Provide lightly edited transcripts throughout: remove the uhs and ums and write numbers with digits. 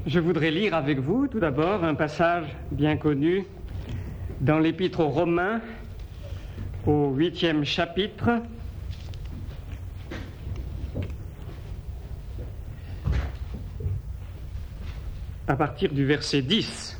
Je voudrais lire avec vous, tout d'abord, un passage bien connu dans l'Épître aux Romains, au 8e chapitre, à partir du verset 10.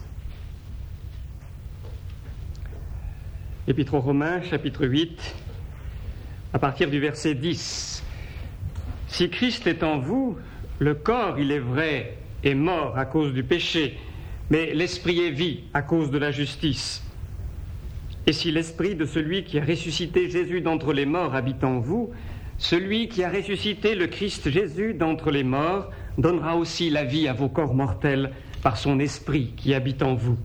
Épître aux Romains, chapitre 8, à partir du verset 10. « Si Christ est en vous, le corps, il est vrai, est mort à cause du péché, mais l'esprit est vie à cause de la justice. Et si l'esprit de celui qui a ressuscité Jésus d'entre les morts habite en vous, celui qui a ressuscité le Christ Jésus d'entre les morts donnera aussi la vie à vos corps mortels par son esprit qui habite en vous.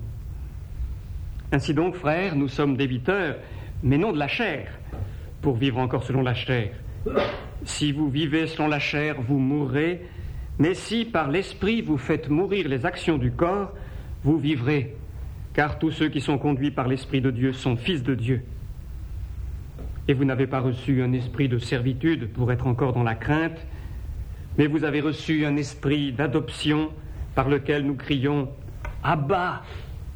Ainsi donc, frères, nous sommes débiteurs, mais non de la chair, pour vivre encore selon la chair. Si vous vivez selon la chair, vous mourrez, mais si par l'esprit vous faites mourir les actions du corps, vous vivrez, car tous ceux qui sont conduits par l'Esprit de Dieu sont fils de Dieu. Et vous n'avez pas reçu un esprit de servitude pour être encore dans la crainte, mais vous avez reçu un esprit d'adoption par lequel nous crions « Abba, Père ».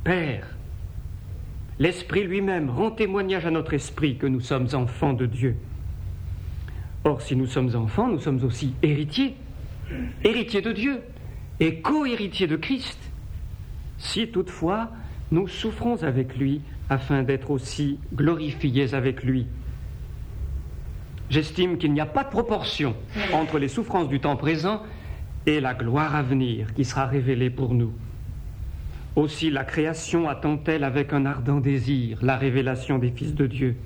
L'Esprit lui-même rend témoignage à notre esprit que nous sommes enfants de Dieu. Or, si nous sommes enfants, nous sommes aussi héritiers de Dieu et co-héritiers de Christ, si toutefois nous souffrons avec lui afin d'être aussi glorifiés avec lui. J'estime qu'il n'y a pas de proportion entre les souffrances du temps présent et la gloire à venir qui sera révélée pour nous. Aussi la création attend-elle avec un ardent désir la révélation des fils de Dieu.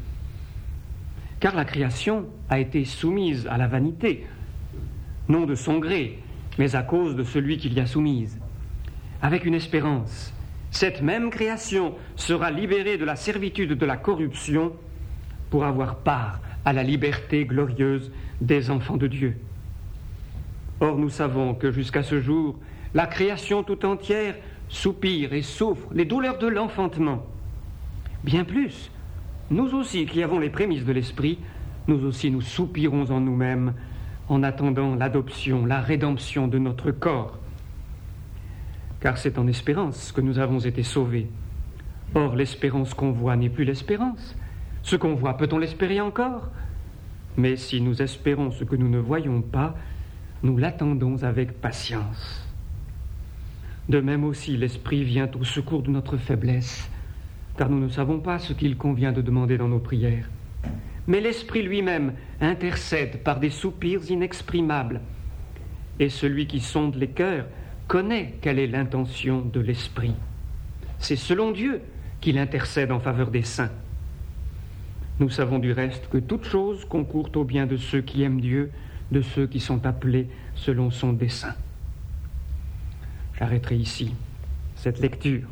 Car la création a été soumise à la vanité, non de son gré, mais à cause de celui qui l'y a soumise. Avec une espérance, cette même création sera libérée de la servitude de la corruption pour avoir part à la liberté glorieuse des enfants de Dieu. Or, nous savons que jusqu'à ce jour, la création tout entière soupire et souffre les douleurs de l'enfantement. Bien plus, nous aussi qui avons les prémices de l'esprit, nous aussi nous soupirons en nous-mêmes en attendant l'adoption, la rédemption de notre corps. Car c'est en espérance que nous avons été sauvés. Or, l'espérance qu'on voit n'est plus l'espérance. Ce qu'on voit, peut-on l'espérer encore? Mais si nous espérons ce que nous ne voyons pas, nous l'attendons avec patience. De même aussi, l'Esprit vient au secours de notre faiblesse, car nous ne savons pas ce qu'il convient de demander dans nos prières. Mais l'Esprit lui-même intercède par des soupirs inexprimables. Et celui qui sonde les cœurs connaît quelle est l'intention de l'Esprit. C'est selon Dieu qu'il intercède en faveur des saints. Nous savons du reste que toute chose concourt au bien de ceux qui aiment Dieu, de ceux qui sont appelés selon son dessein. J'arrêterai ici cette lecture.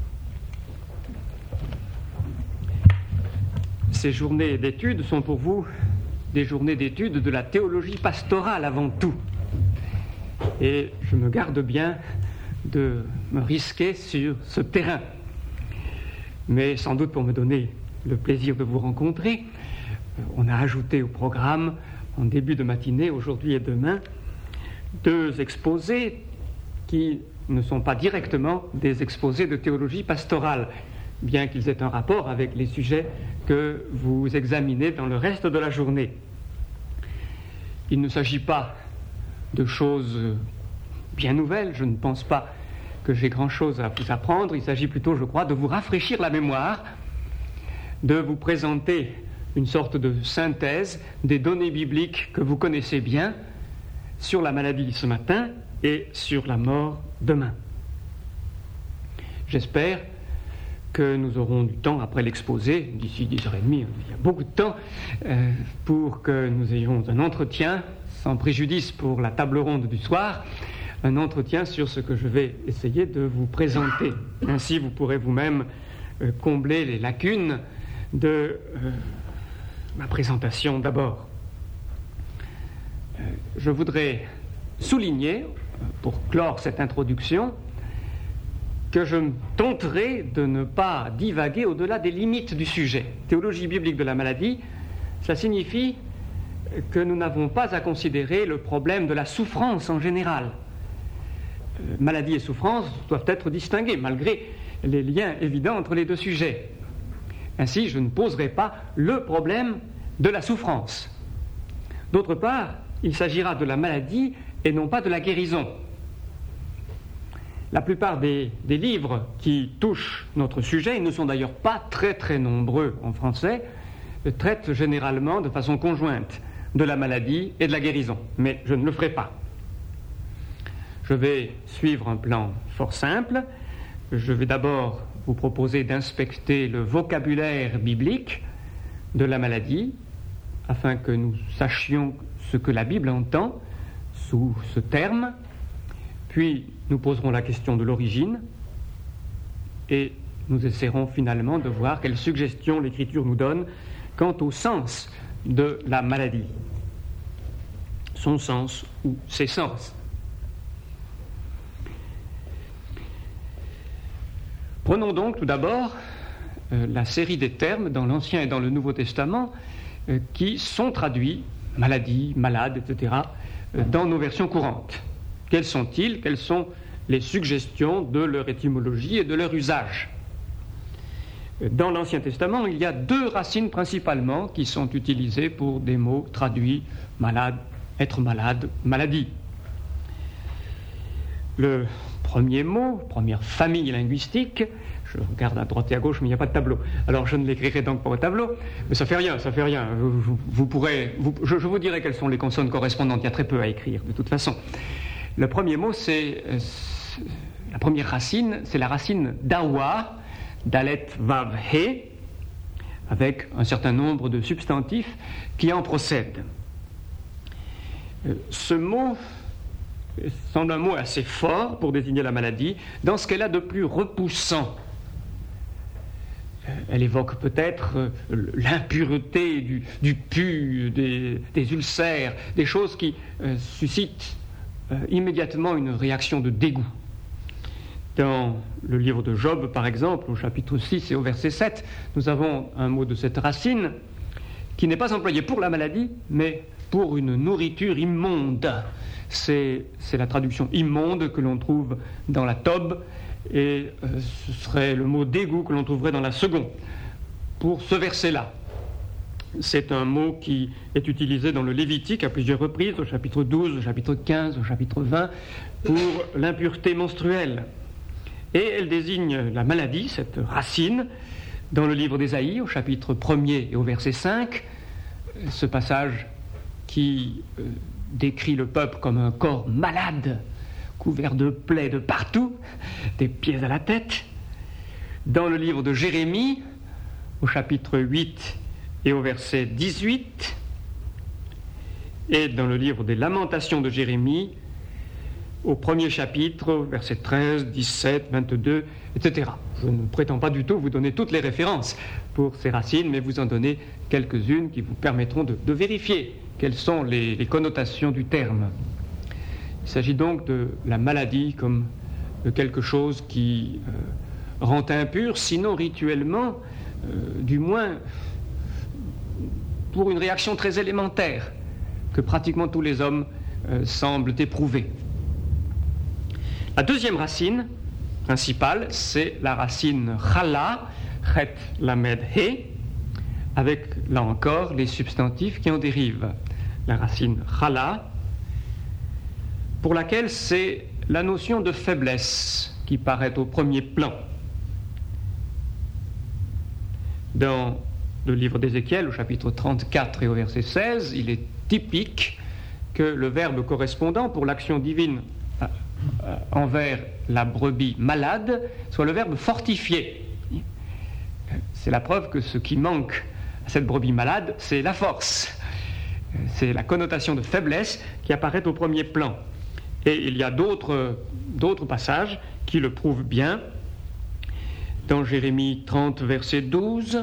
Ces journées d'études sont pour vous des journées d'études de la théologie pastorale avant tout. Et je me garde bien de me risquer sur ce terrain. Mais sans doute pour me donner le plaisir de vous rencontrer, on a ajouté au programme, en début de matinée, aujourd'hui et demain, 2 exposés qui ne sont pas directement des exposés de théologie pastorale, bien qu'ils aient un rapport avec les sujets que vous examinez dans le reste de la journée. Il ne s'agit pas de choses bien nouvelles, je ne pense pas que j'ai grand-chose à vous apprendre, il s'agit plutôt, je crois, de vous rafraîchir la mémoire, de vous présenter une sorte de synthèse des données bibliques que vous connaissez bien sur la maladie ce matin et sur la mort demain. J'espère que nous aurons du temps après l'exposé, d'ici 10h30, il y a beaucoup de temps, pour que nous ayons un entretien, sans préjudice pour la table ronde du soir, un entretien sur ce que je vais essayer de vous présenter. Ainsi, vous pourrez vous-même combler les lacunes de ma présentation d'abord. Je voudrais souligner, pour clore cette introduction, que je me tenterai de ne pas divaguer au-delà des limites du sujet. Théologie biblique de la maladie, ça signifie que nous n'avons pas à considérer le problème de la souffrance en général. maladie et souffrance doivent être distinguées, malgré les liens évidents entre les deux sujets. Ainsi, je ne poserai pas le problème de la souffrance. D'autre part, il s'agira de la maladie et non pas de la guérison. La plupart des livres qui touchent notre sujet, ils ne sont d'ailleurs pas très très nombreux en français, traitent généralement de façon conjointe de la maladie et de la guérison. Mais je ne le ferai pas. Je vais suivre un plan fort simple. Je vais d'abord vous proposer d'inspecter le vocabulaire biblique de la maladie, afin que nous sachions ce que la Bible entend sous ce terme. Puis nous poserons la question de l'origine et nous essaierons finalement de voir quelles suggestions l'Écriture nous donne quant au sens de la maladie, son sens ou ses sens. Prenons donc tout d'abord la série des termes dans l'Ancien et dans le Nouveau Testament qui sont traduits, maladie, malade, etc., dans nos versions courantes. Quels sont-ils? Quelles sont les suggestions de leur étymologie et de leur usage? Dans l'Ancien Testament, il y a deux racines principalement qui sont utilisées pour des mots traduits malade, être malade, maladie. Le premier mot, première famille linguistique, je regarde à droite et à gauche, mais il n'y a pas de tableau. Alors je ne l'écrirai donc pas au tableau, mais ça fait rien. Je vous dirai quelles sont les consonnes correspondantes, il y a très peu à écrire de toute façon. Le premier mot, la première racine, c'est la racine dawa, dalet vav he, avec un certain nombre de substantifs qui en procèdent. Ce mot semble un mot assez fort pour désigner la maladie, dans ce qu'elle a de plus repoussant. Elle évoque peut-être l'impureté du pus, des ulcères, des choses qui suscitent immédiatement une réaction de dégoût. Dans le livre de Job, par exemple, au chapitre 6 et au verset 7, nous avons un mot de cette racine qui n'est pas employé pour la maladie, mais pour une nourriture immonde. C'est la traduction immonde que l'on trouve dans la Tob, et ce serait le mot dégoût que l'on trouverait dans la seconde, pour ce verset-là. C'est un mot qui est utilisé dans le Lévitique à plusieurs reprises, au chapitre 12, au chapitre 15, au chapitre 20, pour l'impureté menstruelle. Et elle désigne la maladie, cette racine, dans le livre d'Ésaïe, au chapitre 1er et au verset 5, ce passage qui décrit le peuple comme un corps malade, couvert de plaies de partout, des pieds à la tête. Dans le livre de Jérémie, au chapitre 8 et au verset 18, et dans le livre des Lamentations de Jérémie, au premier chapitre, versets 13, 17, 22, etc. Je ne prétends pas du tout vous donner toutes les références pour ces racines, mais vous en donner quelques-unes qui vous permettront de vérifier quelles sont les connotations du terme. Il s'agit donc de la maladie comme de quelque chose qui rend impur, sinon rituellement, du moins pour une réaction très élémentaire que pratiquement tous les hommes semblent éprouver. La deuxième racine principale, c'est la racine chala, chet lamed he, avec, là encore, les substantifs qui en dérivent. La racine chala, pour laquelle c'est la notion de faiblesse qui paraît au premier plan. Dans le livre d'Ézéchiel, au chapitre 34 et au verset 16, il est typique que le verbe correspondant pour l'action divine envers la brebis malade soit le verbe fortifier. C'est la preuve que ce qui manque à cette brebis malade, c'est la force. C'est la connotation de faiblesse qui apparaît au premier plan. Et il y a d'autres passages qui le prouvent bien. Dans Jérémie 30, verset 12,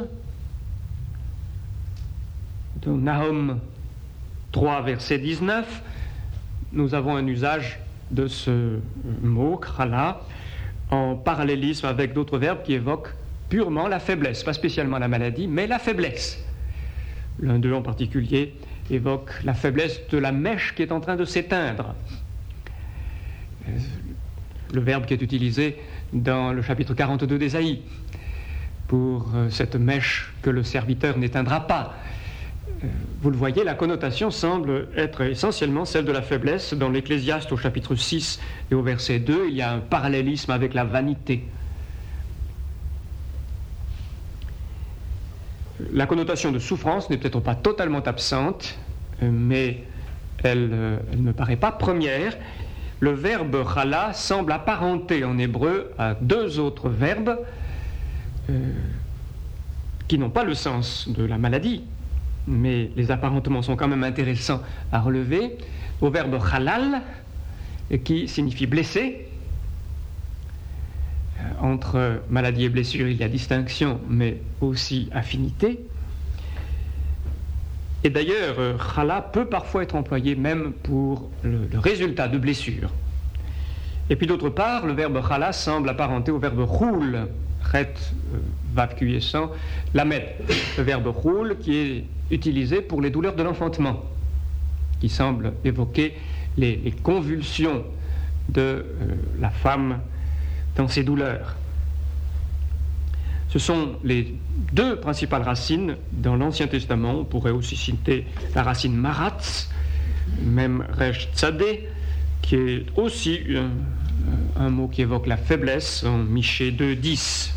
dans Nahum 3, verset 19, nous avons un usage de ce mot, krala, en parallélisme avec d'autres verbes qui évoquent purement la faiblesse, pas spécialement la maladie, mais la faiblesse. L'un d'eux en particulier évoque la faiblesse de la mèche qui est en train de s'éteindre. le verbe qui est utilisé dans le chapitre 42 d'Ésaïe, pour cette mèche que le serviteur n'éteindra pas. Vous le voyez, la connotation semble être essentiellement celle de la faiblesse. Dans l'Ecclésiaste au chapitre 6 et au verset 2, il y a un parallélisme avec la vanité. La connotation de souffrance n'est peut-être pas totalement absente, mais elle ne me paraît pas première. Le verbe chala semble apparenté en hébreu à deux autres verbes qui n'ont pas le sens de la maladie, mais les apparentements sont quand même intéressants à relever. Au verbe chalal, qui signifie blessé. Entre maladie et blessure, il y a distinction, mais aussi affinité. Et d'ailleurs, chala peut parfois être employé même pour le résultat de blessure. Et puis d'autre part, le verbe chala semble apparenté au verbe roule, ret, vav quiescent, lamet, le verbe roule qui est utilisé pour les douleurs de l'enfantement, qui semble évoquer les convulsions de la femme dans ses douleurs. Ce sont les deux principales racines dans l'Ancien Testament. On pourrait aussi citer la racine maratz, même resh tzadé, qui est aussi un mot qui évoque la faiblesse en Michée 2:10.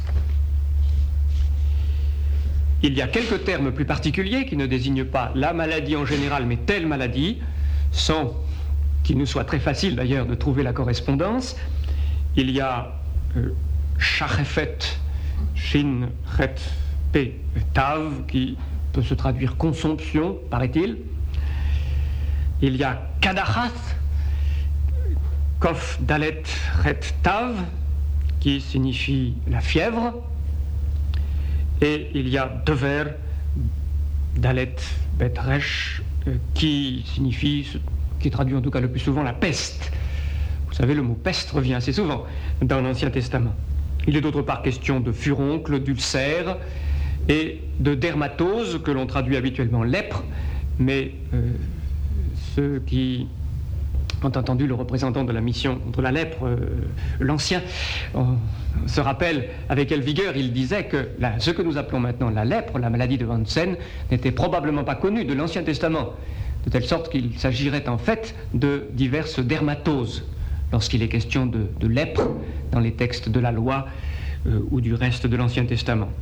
Il y a quelques termes plus particuliers qui ne désignent pas la maladie en général, mais telle maladie, sans qu'il nous soit très facile d'ailleurs de trouver la correspondance. Il y a Shachefet, Shin, Chet, P, Tav, qui peut se traduire consomption, paraît-il. Il y a Kadachath, Kof, Dalet, Chet, Tav, qui signifie la fièvre. Et il y a Dever, Dalet, Bet, Resh, qui signifie, qui traduit en tout cas le plus souvent la peste. Vous savez, le mot peste revient assez souvent dans l'Ancien Testament. Il est d'autre part question de furoncle, d'ulcère et de dermatose, que l'on traduit habituellement lèpre, mais ceux qui ont entendu le représentant de la mission contre la lèpre, l'ancien, se rappellent avec quelle vigueur il disait que ce que nous appelons maintenant la lèpre, la maladie de Hansen, n'était probablement pas connue de l'Ancien Testament, de telle sorte qu'il s'agirait en fait de diverses dermatoses lorsqu'il est question de lèpre dans les textes de la loi ou du reste de l'Ancien Testament.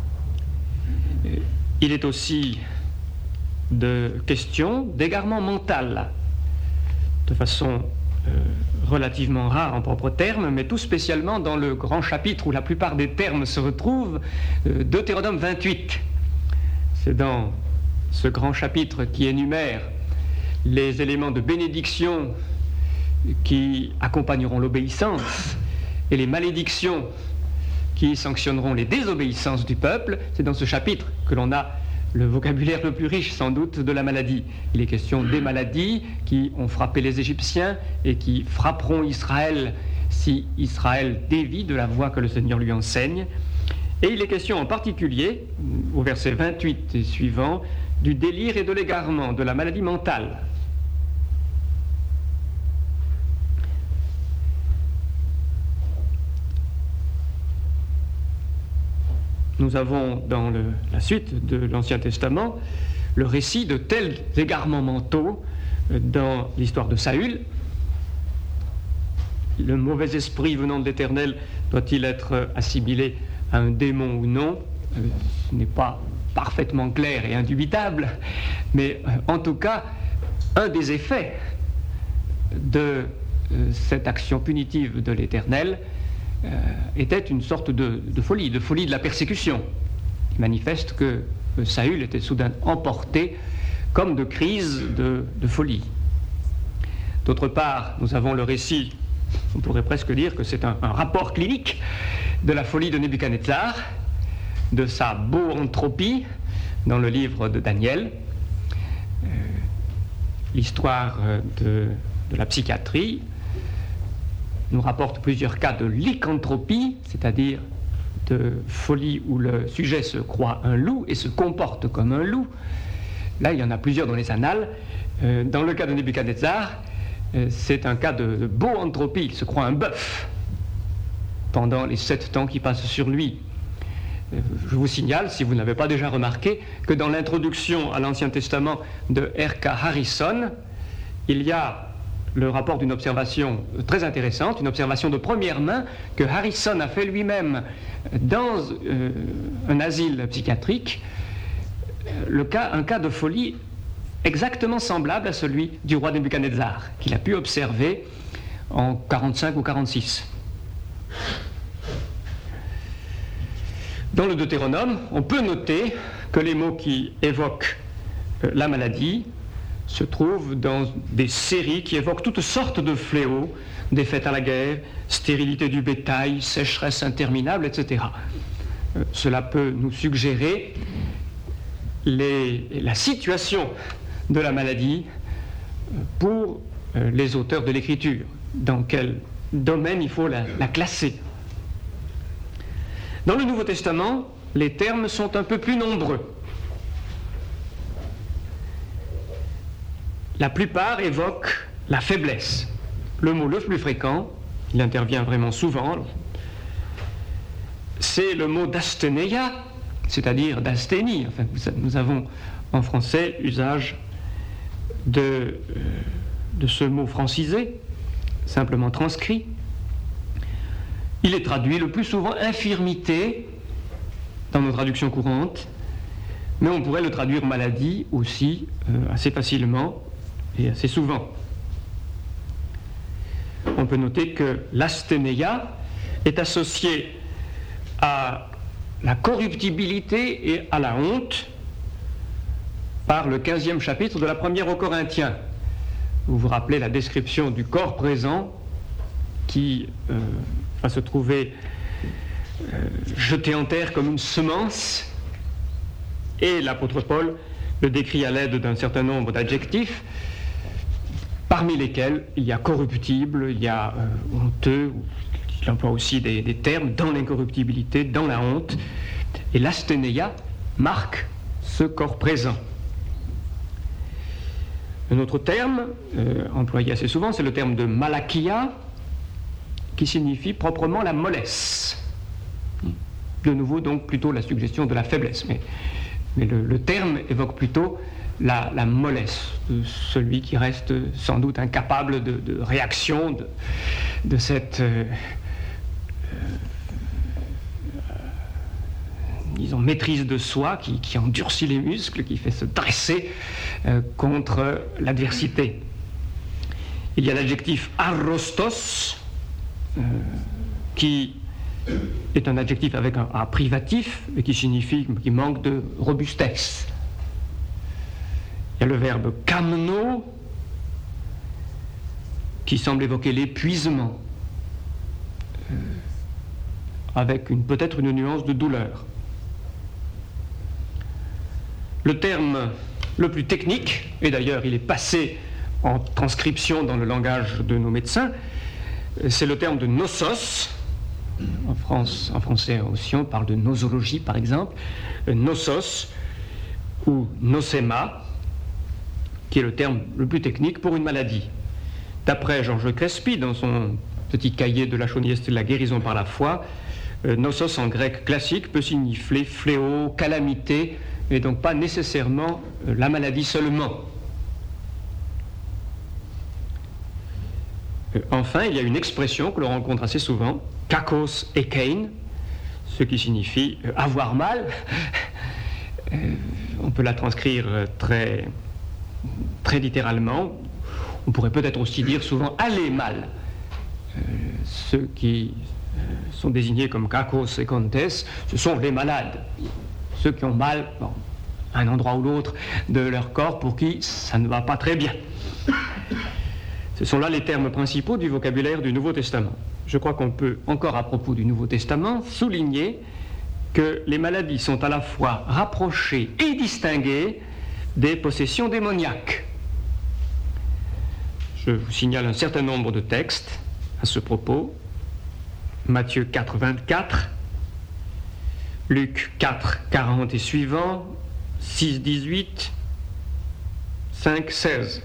Il est aussi de question d'égarement mental, de façon relativement rare en propre terme, mais tout spécialement dans le grand chapitre où la plupart des termes se retrouvent, Deutéronome 28. C'est dans ce grand chapitre qui énumère les éléments de bénédiction qui accompagneront l'obéissance et les malédictions qui sanctionneront les désobéissances du peuple. C'est dans ce chapitre que l'on a le vocabulaire le plus riche sans doute de la maladie. Il est question des maladies qui ont frappé les Égyptiens et qui frapperont Israël si Israël dévie de la voie que le Seigneur lui enseigne. Et il est question en particulier, au verset 28 et suivant, du délire et de l'égarement, de la maladie mentale. Nous avons dans la suite de l'Ancien Testament le récit de tels égarements mentaux dans l'histoire de Saül. Le mauvais esprit venant de l'Éternel doit-il être assimilé à un démon ou non? Ce n'est pas parfaitement clair et indubitable, mais en tout cas, un des effets de cette action punitive de l'Éternel était une sorte de folie de la persécution. Il manifeste que Saül était soudain emporté comme de crise de folie. D'autre part, nous avons le récit, on pourrait presque dire que c'est un rapport clinique de la folie de Nebuchadnezzar, de sa boantropie dans le livre de Daniel, l'histoire de la psychiatrie nous rapporte plusieurs cas de lycanthropie, c'est-à-dire de folie où le sujet se croit un loup et se comporte comme un loup. Là, il y en a plusieurs dans les annales. Dans le cas de Nebuchadnezzar, c'est un cas de boanthropie, il se croit un bœuf. pendant les 7 temps qui passent sur lui. Je vous signale, si vous n'avez pas déjà remarqué, que dans l'introduction à l'Ancien Testament de R.K. Harrison, il y a le rapport d'une observation très intéressante, une observation de première main que Harrison a fait lui-même dans un asile psychiatrique, un cas de folie exactement semblable à celui du roi Nebuchadnezzar, qu'il a pu observer en 45 ou 46. Dans le Deutéronome, on peut noter que les mots qui évoquent la maladie se trouvent dans des séries qui évoquent toutes sortes de fléaux, défaites à la guerre, stérilité du bétail, sécheresse interminable, etc. Cela peut nous suggérer la situation de la maladie pour les auteurs de l'Écriture, dans quel domaine il faut la classer. Dans le Nouveau Testament, les termes sont un peu plus nombreux. La plupart évoquent la faiblesse. Le mot le plus fréquent, il intervient vraiment souvent, c'est le mot d'asthénéia, c'est-à-dire d'asthénie. Enfin, nous avons en français usage de ce mot francisé, simplement transcrit. Il est traduit le plus souvent infirmité dans nos traductions courantes, mais on pourrait le traduire maladie aussi assez facilement et assez souvent. On peut noter que l'asthénéia est associée à la corruptibilité et à la honte par le 15e chapitre de la première aux Corinthiens. Vous vous rappelez la description du corps présent qui va se trouver jeté en terre comme une semence, et l'apôtre Paul le décrit à l'aide d'un certain nombre d'adjectifs, parmi lesquels il y a corruptible, il y a honteux, il emploie aussi des termes dans l'incorruptibilité, dans la honte, et l'asthénéia marque ce corps présent. Un autre terme, employé assez souvent, c'est le terme de malakia, qui signifie proprement la mollesse. De nouveau, donc, plutôt la suggestion de la faiblesse, mais le terme évoque plutôt la mollesse de celui qui reste sans doute incapable de réaction, de cette disons, maîtrise de soi qui endurcit les muscles, qui fait se dresser contre l'adversité. Il y a l'adjectif arrostos, qui est un adjectif avec un A privatif, et qui signifie qu'il manque de robustesse. Il y a le verbe kamno, qui semble évoquer l'épuisement, avec peut-être une nuance de douleur. Le terme le plus technique, et d'ailleurs il est passé en transcription dans le langage de nos médecins, c'est le terme de nosos. En français aussi, on parle de nosologie, par exemple. Nosos ou nosema, qui est le terme le plus technique pour une maladie. D'après Georges Crespi, dans son petit cahier de la chaudieste de la guérison par la foi, nosos en grec classique peut signifier fléau, calamité, et donc pas nécessairement la maladie seulement. Enfin, il y a une expression que l'on rencontre assez souvent, kakos ekein, ce qui signifie avoir mal. On peut la transcrire très, très littéralement. On pourrait peut-être aussi dire souvent aller mal. Ceux qui sont désignés comme kakos ekontes, ce sont les malades. Ceux qui ont mal, à un endroit ou l'autre de leur corps, pour qui ça ne va pas très bien. Ce sont là les termes principaux du vocabulaire du Nouveau Testament. Je crois qu'on peut encore, à propos du Nouveau Testament, souligner que les maladies sont à la fois rapprochées et distinguées des possessions démoniaques. Je vous signale un certain nombre de textes à ce propos. Matthieu 4, 24, Luc 4, 40 et suivants, 6, 18, 5, 16.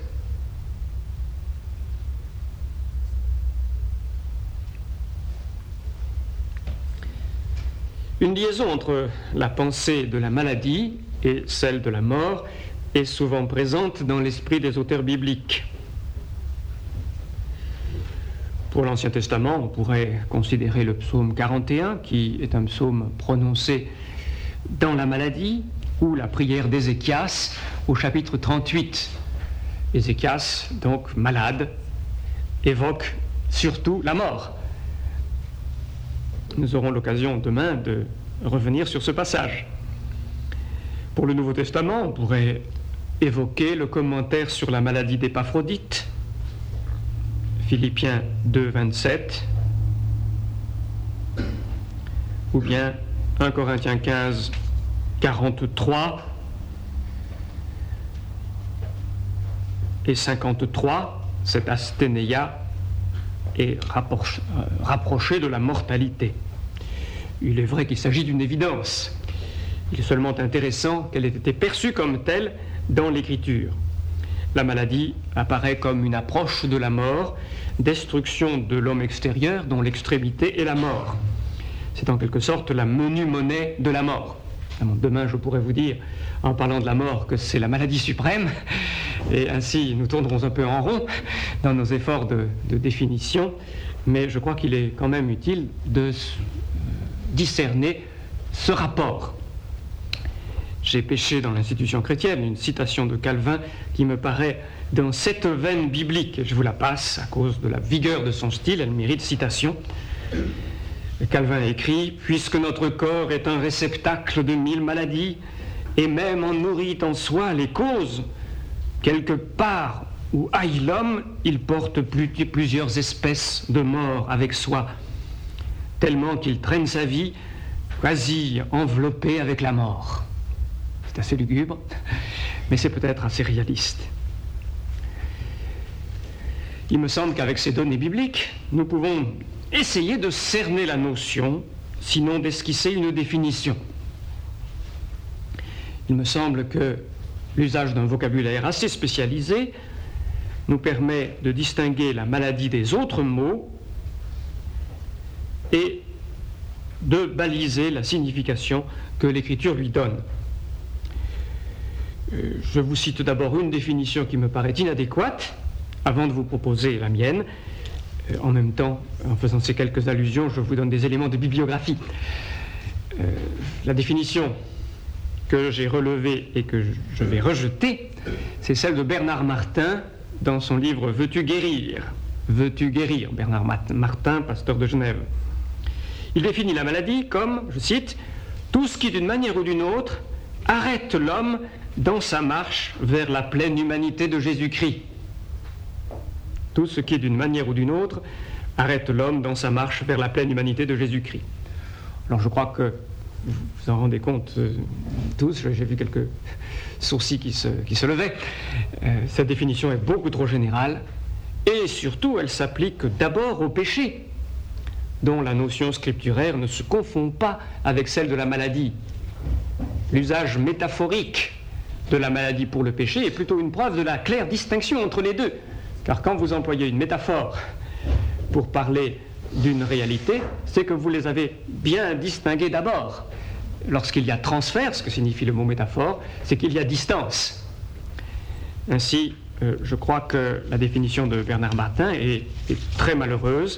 Une liaison entre la pensée de la maladie et celle de la mort est souvent présente dans l'esprit des auteurs bibliques. Pour l'Ancien Testament, on pourrait considérer le psaume 41, qui est un psaume prononcé dans la maladie, ou la prière d'Ézéchias au chapitre 38. Ézéchias, donc malade, évoque surtout la mort. Nous aurons l'occasion demain de revenir sur ce passage. Pour le Nouveau Testament, on pourrait évoquer le commentaire sur la maladie d'Épaphrodite, Philippiens 2, 27, ou bien 1 Corinthiens 15, 43 et 53, cette asthénéia est rapprochée de la mortalité. Il est vrai qu'il s'agit d'une évidence. Il est seulement intéressant qu'elle ait été perçue comme telle dans l'Écriture. La maladie apparaît comme une approche de la mort, destruction de l'homme extérieur dont l'extrémité est la mort. C'est en quelque sorte la menue monnaie de la mort. Demain, je pourrais vous dire, en parlant de la mort, que c'est la maladie suprême, et ainsi nous tournerons un peu en rond dans nos efforts de définition, mais je crois qu'il est quand même utile de discerner ce rapport. J'ai pêché dans l'institution chrétienne une citation de Calvin qui me paraît dans cette veine biblique. Je vous la passe à cause de la vigueur de son style, elle mérite citation. Calvin écrit « Puisque notre corps est un réceptacle de 1000 maladies, et même en nourrit en soi les causes, quelque part où aille l'homme, il porte plusieurs espèces de mort avec soi, tellement qu'il traîne sa vie quasi enveloppé avec la mort. » C'est assez lugubre, mais c'est peut-être assez réaliste. Il me semble qu'avec ces données bibliques, nous pouvons essayer de cerner la notion, sinon d'esquisser une définition. Il me semble que l'usage d'un vocabulaire assez spécialisé nous permet de distinguer la maladie des autres mots et de baliser la signification que l'Écriture lui donne. Je vous cite d'abord une définition qui me paraît inadéquate, avant de vous proposer la mienne. En même temps, en faisant ces quelques allusions, je vous donne des éléments de bibliographie. La définition que j'ai relevée et que je vais rejeter, c'est celle de Bernard Martin dans son livre « Veux-tu guérir ?» Veux-tu guérir, Bernard Martin, pasteur de Genève. Il définit la maladie comme, je cite, « tout ce qui d'une manière ou d'une autre arrête l'homme dans sa marche vers la pleine humanité de Jésus-Christ. » Tout ce qui, d'une manière ou d'une autre, arrête l'homme dans sa marche vers la pleine humanité de Jésus-Christ. Alors je crois que vous vous en rendez compte tous, j'ai vu quelques sourcils qui se levaient. Cette définition est beaucoup trop générale et surtout elle s'applique d'abord au péché, dont la notion scripturaire ne se confond pas avec celle de la maladie. L'usage métaphorique de la maladie pour le péché est plutôt une preuve de la claire distinction entre les deux. Car quand vous employez une métaphore pour parler d'une réalité, c'est que vous les avez bien distinguées d'abord. Lorsqu'il y a transfert, ce que signifie le mot métaphore, c'est qu'il y a distance. Ainsi, je crois que la définition de Bernard Martin est très malheureuse.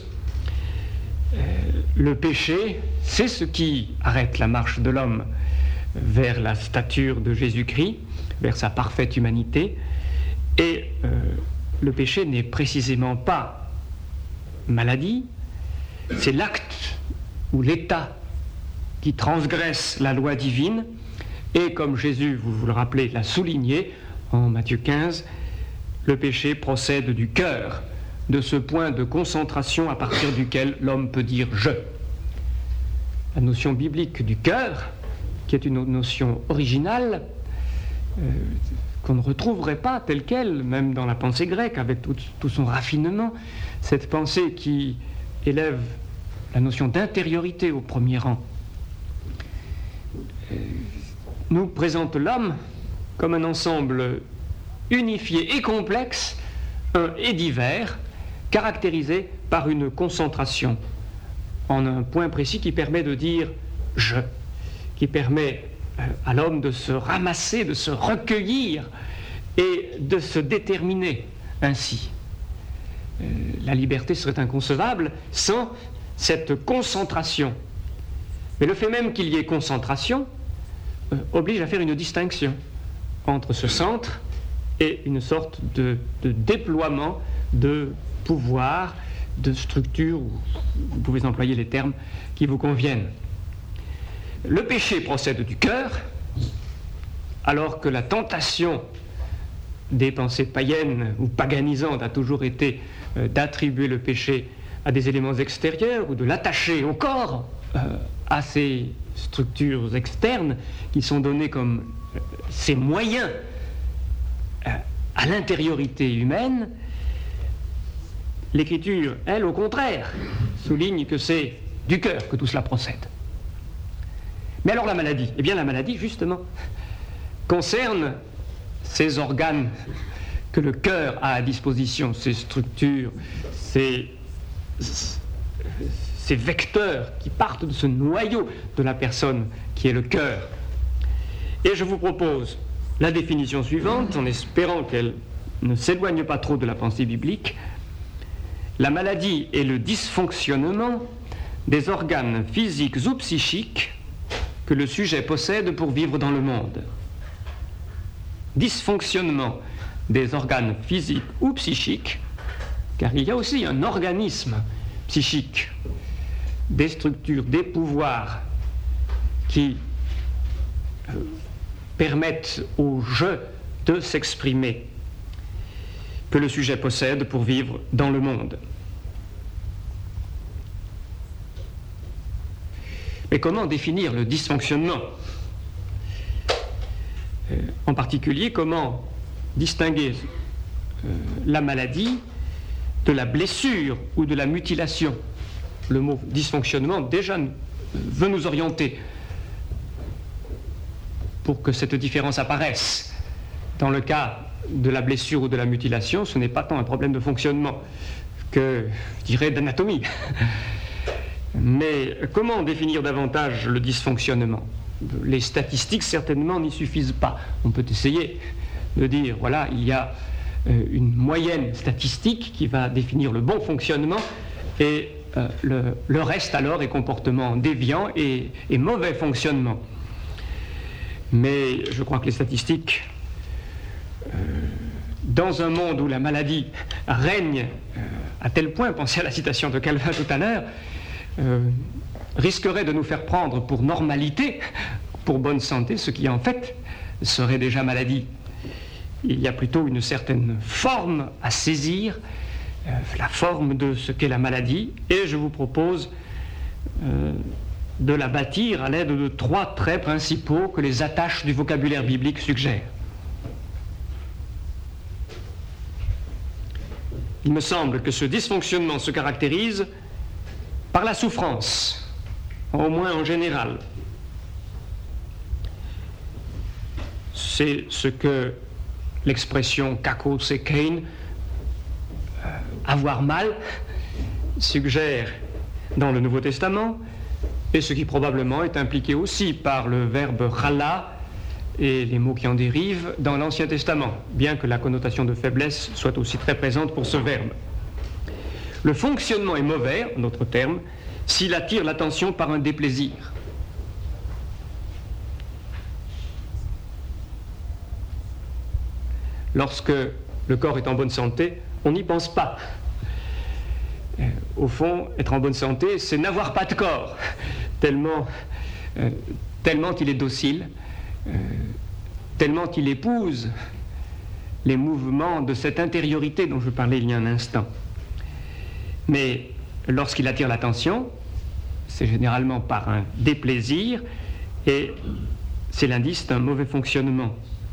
Le péché, c'est ce qui arrête la marche de l'homme vers la stature de Jésus-Christ, vers sa parfaite humanité, et le péché n'est précisément pas maladie, c'est l'acte ou l'état qui transgresse la loi divine, et comme Jésus, vous le rappelez, l'a souligné en Matthieu 15, le péché procède du cœur, de ce point de concentration à partir duquel l'homme peut dire « je ». La notion biblique du cœur, qui est une notion originale, qu'on ne retrouverait pas telle qu'elle, même dans la pensée grecque, avec tout son raffinement, cette pensée qui élève la notion d'intériorité au premier rang, nous présente l'homme comme un ensemble unifié et complexe, un et divers, caractérisé par une concentration en un point précis qui permet de dire je, qui permet à l'homme de se ramasser, de se recueillir et de se déterminer ainsi. La liberté serait inconcevable sans cette concentration. Mais le fait même qu'il y ait concentration oblige à faire une distinction entre ce centre et une sorte de déploiement de pouvoir, de structure, vous pouvez employer les termes qui vous conviennent. Le péché procède du cœur, alors que la tentation des pensées païennes ou paganisantes a toujours été d'attribuer le péché à des éléments extérieurs ou de l'attacher au corps, à ces structures externes qui sont données comme ces moyens à l'intériorité humaine. L'Écriture, elle, au contraire, souligne que c'est du cœur que tout cela procède. Mais alors la maladie? Eh bien la maladie, justement, concerne ces organes que le cœur a à disposition, ces structures, ces vecteurs qui partent de ce noyau de la personne qui est le cœur. Et je vous propose la définition suivante, en espérant qu'elle ne s'éloigne pas trop de la pensée biblique. La maladie est le dysfonctionnement des organes physiques ou psychiques que le sujet possède pour vivre dans le monde. Dysfonctionnement des organes physiques ou psychiques, car il y a aussi un organisme psychique, des structures, des pouvoirs qui permettent au je de s'exprimer, que le sujet possède pour vivre dans le monde. Mais comment définir le dysfonctionnement? En particulier, comment distinguer la maladie de la blessure ou de la mutilation? Le mot dysfonctionnement déjà veut nous orienter pour que cette différence apparaisse. Dans le cas de la blessure ou de la mutilation, ce n'est pas tant un problème de fonctionnement que, je dirais, d'anatomie. Mais comment définir davantage le dysfonctionnement? Les statistiques, certainement, n'y suffisent pas. On peut essayer de dire, voilà, il y a une moyenne statistique qui va définir le bon fonctionnement et le reste, alors, est comportement déviant et mauvais fonctionnement. Mais je crois que les statistiques, dans un monde où la maladie règne à tel point, pensez à la citation de Calvin tout à l'heure, risquerait de nous faire prendre pour normalité, pour bonne santé, ce qui en fait serait déjà maladie. Il y a plutôt une certaine forme à saisir, la forme de ce qu'est la maladie, et je vous propose de la bâtir à l'aide de 3 traits principaux que les attaches du vocabulaire biblique suggèrent. Il me semble que ce dysfonctionnement se caractérise par la souffrance, au moins en général. C'est ce que l'expression kakos et kein, avoir mal, suggère dans le Nouveau Testament, et ce qui probablement est impliqué aussi par le verbe rala et les mots qui en dérivent dans l'Ancien Testament, bien que la connotation de faiblesse soit aussi très présente pour ce verbe. Le fonctionnement est mauvais, en d'autres termes, s'il attire l'attention par un déplaisir. Lorsque le corps est en bonne santé, on n'y pense pas. Au fond, être en bonne santé, c'est n'avoir pas de corps, tellement il est docile, tellement il épouse les mouvements de cette intériorité dont je parlais il y a un instant. Mais lorsqu'il attire l'attention, c'est généralement par un déplaisir et c'est l'indice d'un mauvais fonctionnement.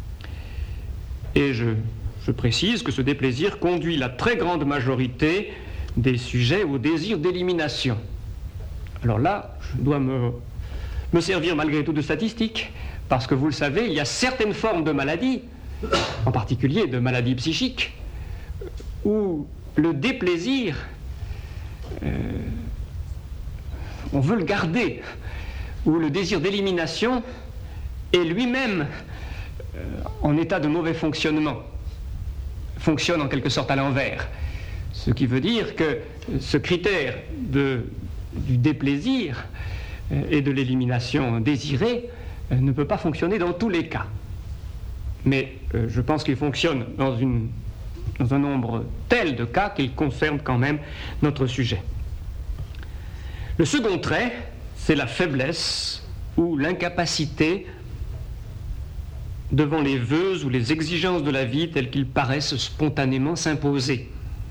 Et je précise que ce déplaisir conduit la très grande majorité des sujets au désir d'élimination. Alors là, je dois me servir malgré tout de statistiques, parce que vous le savez, il y a certaines formes de maladies, en particulier de maladies psychiques, où le déplaisir, on veut le garder, où le désir d'élimination est lui-même en état de mauvais fonctionnement, fonctionne en quelque sorte à l'envers. Ce qui veut dire que ce critère du déplaisir et de l'élimination désirée ne peut pas fonctionner dans tous les cas. Mais je pense qu'il fonctionne dans un nombre tel de cas qu'il concerne quand même notre sujet. Le second trait, c'est la faiblesse ou l'incapacité devant les vœux ou les exigences de la vie telles qu'ils paraissent spontanément s'imposer.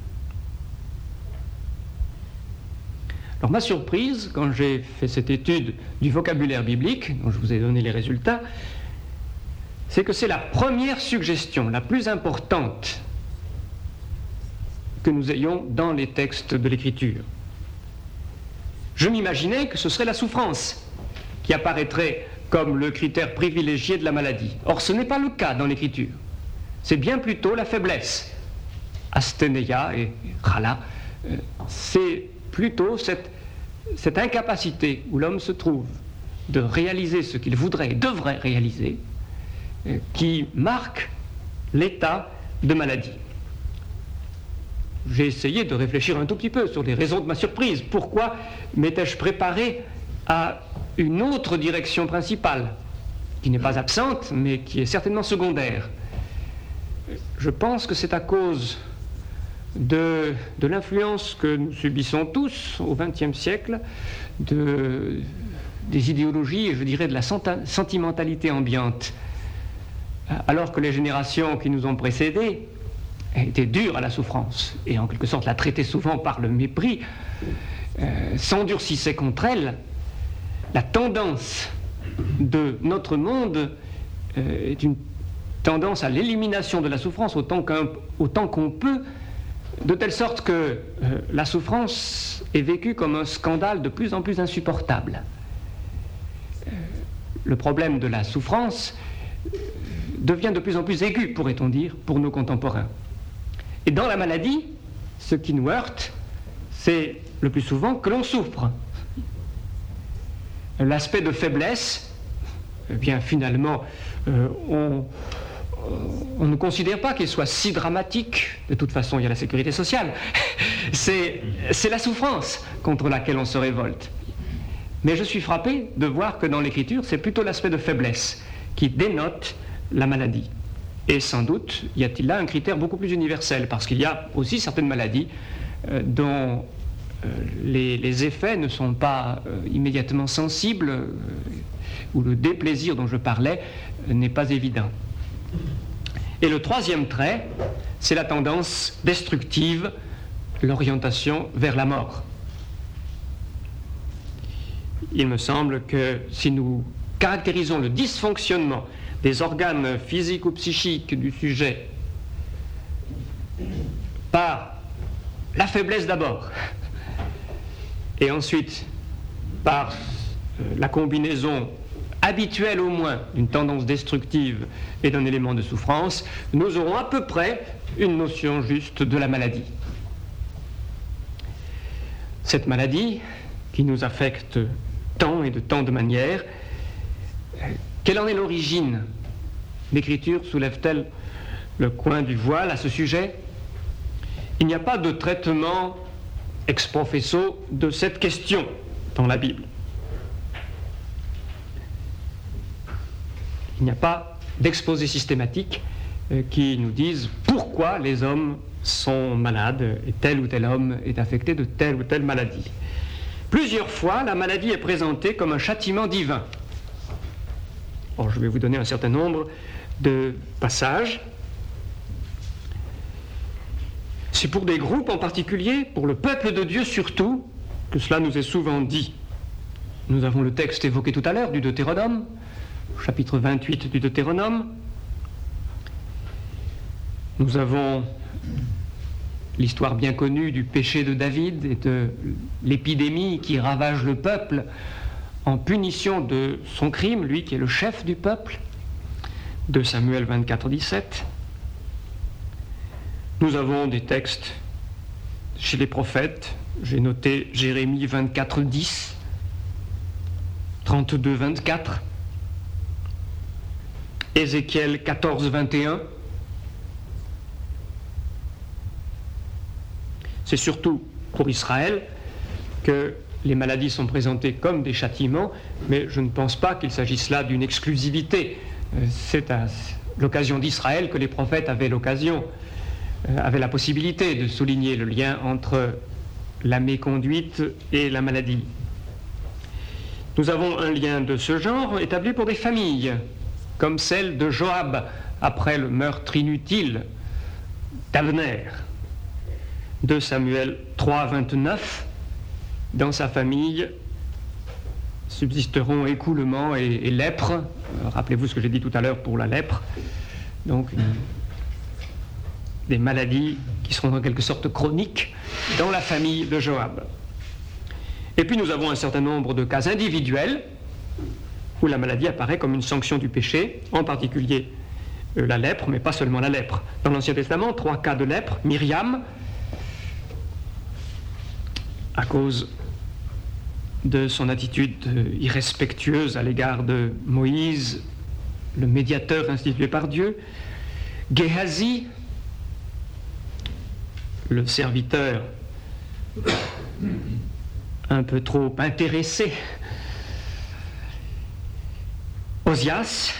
Alors ma surprise, quand j'ai fait cette étude du vocabulaire biblique, dont je vous ai donné les résultats, c'est que c'est la première suggestion, la plus importante que nous ayons dans les textes de l'Écriture. Je m'imaginais que ce serait la souffrance qui apparaîtrait comme le critère privilégié de la maladie. Or, ce n'est pas le cas dans l'Écriture. C'est bien plutôt la faiblesse. Asthénéia et Chala, c'est plutôt cette incapacité où l'homme se trouve de réaliser ce qu'il voudrait et devrait réaliser qui marque l'état de maladie. J'ai essayé de réfléchir un tout petit peu sur les raisons de ma surprise. Pourquoi m'étais-je préparé à une autre direction principale, qui n'est pas absente, mais qui est certainement secondaire? Je pense que c'est à cause de l'influence que nous subissons tous au XXe siècle, des idéologies, et je dirais de la sentimentalité ambiante. Alors que les générations qui nous ont précédés étaient dures à la souffrance, et en quelque sorte la traitaient souvent par le mépris, s'endurcissaient contre elle, la tendance de notre monde est une tendance à l'élimination de la souffrance autant qu'on peut, de telle sorte que la souffrance est vécue comme un scandale de plus en plus insupportable. Le problème de la souffrance devient de plus en plus aigu, pourrait-on dire, pour nos contemporains. Et dans la maladie, ce qui nous heurte, c'est le plus souvent que l'on souffre. L'aspect de faiblesse, eh bien finalement, on ne considère pas qu'il soit si dramatique. De toute façon, il y a la sécurité sociale. C'est la souffrance contre laquelle on se révolte. Mais je suis frappé de voir que dans l'Écriture, c'est plutôt l'aspect de faiblesse qui dénote la maladie. Et sans doute, y a-t-il là un critère beaucoup plus universel, parce qu'il y a aussi certaines maladies dont les effets ne sont pas immédiatement sensibles, où le déplaisir dont je parlais n'est pas évident. Et le troisième trait, c'est la tendance destructive, l'orientation vers la mort. Il me semble que si nous caractérisons le dysfonctionnement des organes physiques ou psychiques du sujet par la faiblesse d'abord, et ensuite par la combinaison habituelle au moins d'une tendance destructive et d'un élément de souffrance, nous aurons à peu près une notion juste de la maladie. Cette maladie qui nous affecte tant et de tant de manières, quelle en est l'origine? L'Écriture soulève-t-elle le coin du voile à ce sujet? Il n'y a pas de traitement ex professo de cette question dans la Bible. Il n'y a pas d'exposé systématique qui nous dise pourquoi les hommes sont malades et tel ou tel homme est affecté de telle ou telle maladie. Plusieurs fois, la maladie est présentée comme un châtiment divin. Or, je vais vous donner un certain nombre de passages. C'est pour des groupes en particulier, pour le peuple de Dieu surtout, que cela nous est souvent dit. Nous avons le texte évoqué tout à l'heure du Deutéronome, chapitre 28 du Deutéronome. Nous avons l'histoire bien connue du péché de David et de l'épidémie qui ravage le peuple en punition de son crime, lui qui est le chef du peuple, de Samuel 24, 17. Nous avons des textes chez les prophètes. J'ai noté Jérémie 24, 10, 32, 24, Ézéchiel 14, 21. C'est surtout pour Israël que les maladies sont présentées comme des châtiments, mais je ne pense pas qu'il s'agisse là d'une exclusivité. C'est à l'occasion d'Israël que les prophètes avaient la possibilité de souligner le lien entre la méconduite et la maladie. Nous avons un lien de ce genre établi pour des familles, comme celle de Joab après le meurtre inutile d'Abner. 2 Samuel 3, 29, dans sa famille subsisteront écoulement et lèpre. Rappelez-vous ce que j'ai dit tout à l'heure pour la lèpre. Donc, des maladies qui seront en quelque sorte chroniques dans la famille de Joab. Et puis nous avons un certain nombre de cas individuels où la maladie apparaît comme une sanction du péché, en particulier la lèpre, mais pas seulement la lèpre. Dans l'Ancien Testament, 3 cas de lèpre. Myriam, à cause de son attitude irrespectueuse à l'égard de Moïse, le médiateur institué par Dieu. Géhazi, le serviteur un peu trop intéressé. Osias,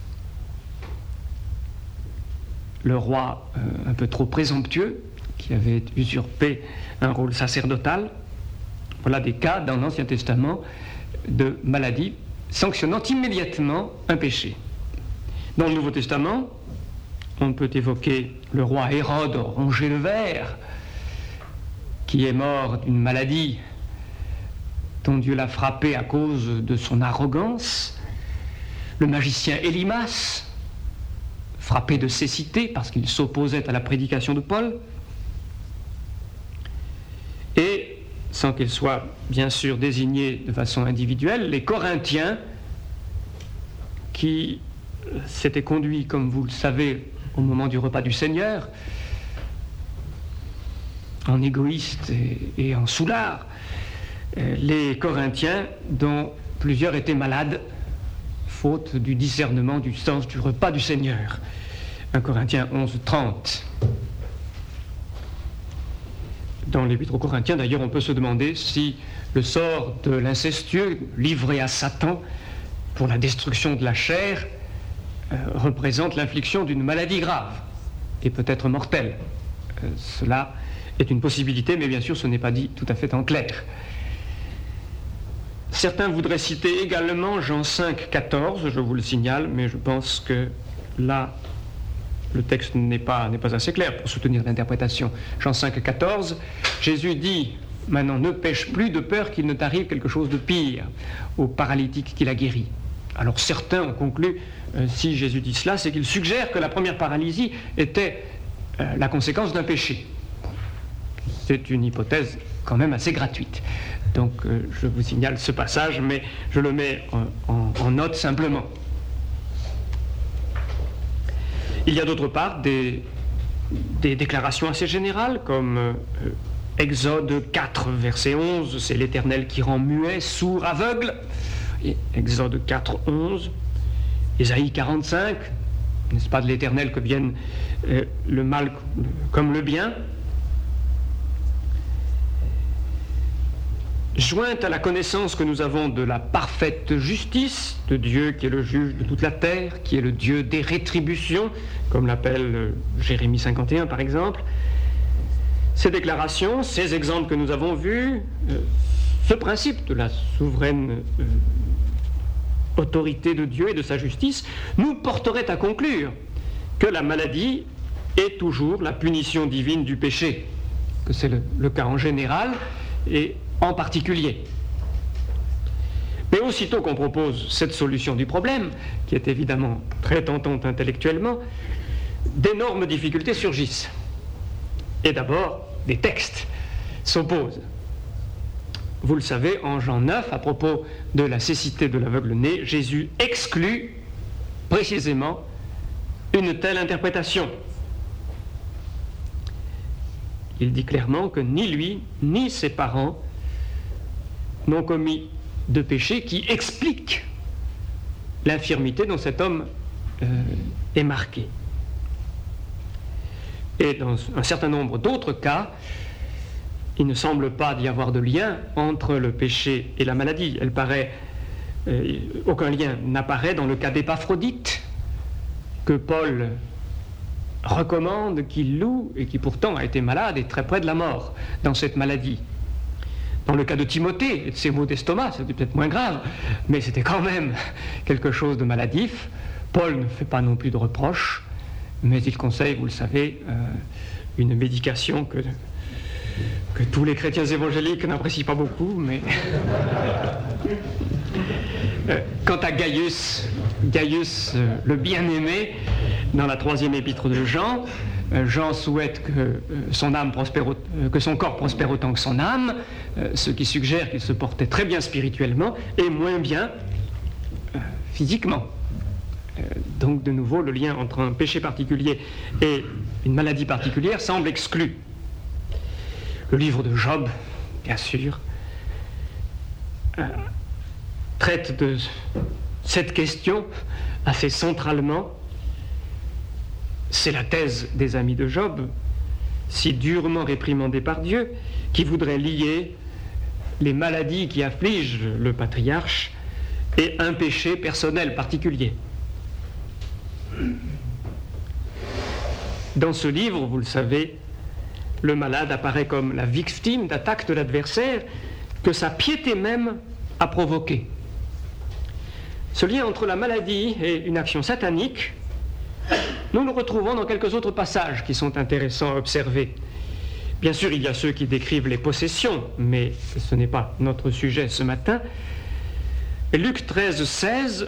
le roi un peu trop présomptueux, qui avait usurpé un rôle sacerdotal. Voilà des cas dans l'Ancien Testament de maladies sanctionnant immédiatement un péché. Dans le Nouveau Testament, on peut évoquer le roi Hérode rongé le ver, qui est mort d'une maladie dont Dieu l'a frappé à cause de son arrogance. Le magicien Élimas, frappé de cécité parce qu'il s'opposait à la prédication de Paul. Et sans qu'il soit bien sûr désigné de façon individuelle, les Corinthiens qui s'étaient conduits, comme vous le savez, au moment du repas du Seigneur, en égoïstes et en soulards, les Corinthiens dont plusieurs étaient malades, faute du discernement du sens du repas du Seigneur. 1 Corinthiens 11, 30. Dans l'Épître aux Corinthiens, d'ailleurs, on peut se demander si le sort de l'incestueux livré à Satan pour la destruction de la chair représente l'infliction d'une maladie grave et peut-être mortelle. Cela est une possibilité, mais bien sûr, ce n'est pas dit tout à fait en clair. Certains voudraient citer également Jean 5, 14, je vous le signale, mais je pense que là, le texte n'est pas assez clair pour soutenir l'interprétation. Jean 5, 14, Jésus dit « Maintenant, ne pêche plus de peur qu'il ne t'arrive quelque chose de pire au paralytique qu'il a guéri. » Alors certains ont conclu, si Jésus dit cela, c'est qu'il suggère que la première paralysie était la conséquence d'un péché. C'est une hypothèse quand même assez gratuite. Donc je vous signale ce passage, mais je le mets en note simplement. Il y a d'autre part des déclarations assez générales, comme Exode 4, verset 11, c'est l'Éternel qui rend muet, sourd, aveugle. Et Exode 4, 11. Ésaïe 45, n'est-ce pas de l'Éternel que vienne le mal comme le bien. Jointe à la connaissance que nous avons de la parfaite justice de Dieu qui est le juge de toute la terre, qui est le Dieu des rétributions, comme l'appelle Jérémie 51 par exemple, ces déclarations, ces exemples que nous avons vus, ce principe de la souveraine autorité de Dieu et de sa justice, nous porterait à conclure que la maladie est toujours la punition divine du péché, que c'est le cas en général et en particulier. Mais aussitôt qu'on propose cette solution du problème, qui est évidemment très tentante intellectuellement, d'énormes difficultés surgissent. Et d'abord, des textes s'opposent. Vous le savez, en Jean 9, à propos de la cécité de l'aveugle-né, Jésus exclut précisément une telle interprétation. Il dit clairement que ni lui, ni ses parents n'ont commis de péché qui explique l'infirmité dont cet homme est marqué. Et dans un certain nombre d'autres cas, il ne semble pas d'y avoir de lien entre le péché et la maladie. Aucun lien n'apparaît dans le cas d'Épaphrodite, que Paul recommande, qu'il loue, et qui pourtant a été malade et très près de la mort dans cette maladie. Dans le cas de Timothée et de ses maux d'estomac, c'était peut-être moins grave, mais c'était quand même quelque chose de maladif. Paul ne fait pas non plus de reproches, mais il conseille, vous le savez, une médication que tous les chrétiens évangéliques n'apprécient pas beaucoup, mais... Quant à Gaius, le bien-aimé, dans la 3e épître de Jean, Jean souhaite que son corps prospère autant que son âme, ce qui suggère qu'il se portait très bien spirituellement et moins bien physiquement. Donc de nouveau, le lien entre un péché particulier et une maladie particulière semble exclu. Le livre de Job, bien sûr, traite de cette question assez centralement. C'est la thèse des amis de Job, si durement réprimandés par Dieu, qui voudraient lier les maladies qui affligent le patriarche et un péché personnel particulier. Dans ce livre, vous le savez, le malade apparaît comme la victime d'attaques de l'adversaire que sa piété même a provoqué. Ce lien entre la maladie et une action satanique, nous le retrouvons dans quelques autres passages qui sont intéressants à observer. Bien sûr, il y a ceux qui décrivent les possessions, mais ce n'est pas notre sujet ce matin. Et Luc 13:16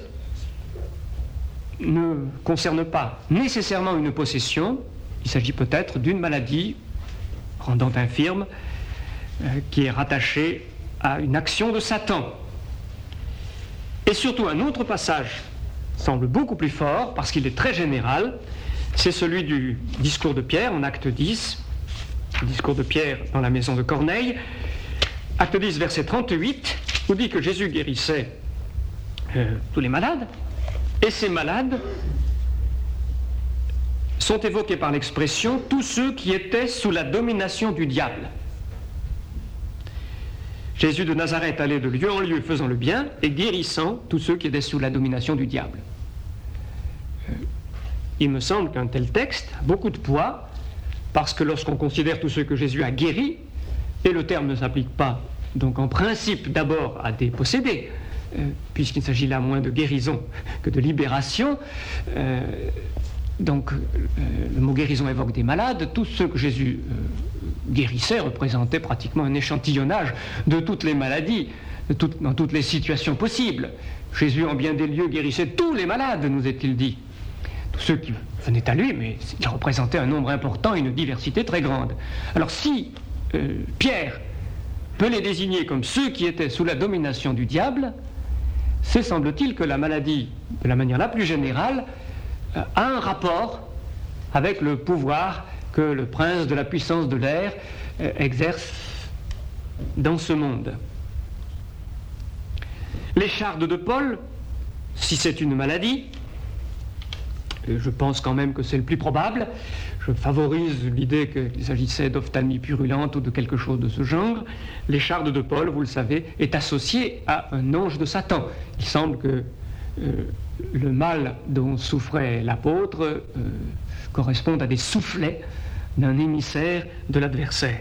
ne concerne pas nécessairement une possession. Il s'agit peut-être d'une maladie rendant infirme qui est rattachée à une action de Satan. Et surtout, un autre passage semble beaucoup plus fort, parce qu'il est très général, c'est celui du discours de Pierre, en acte 10, le discours de Pierre dans la maison de Corneille, acte 10, verset 38, où dit que Jésus guérissait tous les malades, et ces malades sont évoqués par l'expression « tous ceux qui étaient sous la domination du diable ». Jésus de Nazareth allait de lieu en lieu faisant le bien et guérissant tous ceux qui étaient sous la domination du diable. Il me semble qu'un tel texte a beaucoup de poids, parce que lorsqu'on considère tous ceux que Jésus a guéris, et le terme ne s'applique pas donc en principe d'abord à des possédés, puisqu'il s'agit là moins de guérison que de libération, donc le mot guérison évoque des malades. Tous ceux que Jésus guérissait représentaient pratiquement un échantillonnage de toutes les maladies, dans toutes les situations possibles. Jésus en bien des lieux guérissait tous les malades, nous est-il dit. Tous ceux qui venaient à lui, mais il représentait un nombre important et une diversité très grande. Alors si Pierre peut les désigner comme ceux qui étaient sous la domination du diable, c'est semble-t-il que la maladie, de la manière la plus générale, a un rapport avec le pouvoir que le prince de la puissance de l'air exerce dans ce monde. L'écharde de Paul, si c'est une maladie, et je pense quand même que c'est le plus probable, je favorise l'idée qu'il s'agissait d'ophtalmie purulente ou de quelque chose de ce genre, l'écharde de Paul, vous le savez, est associée à un ange de Satan. Il semble que le mal dont souffrait l'apôtre corresponde à des soufflets d'un émissaire de l'adversaire.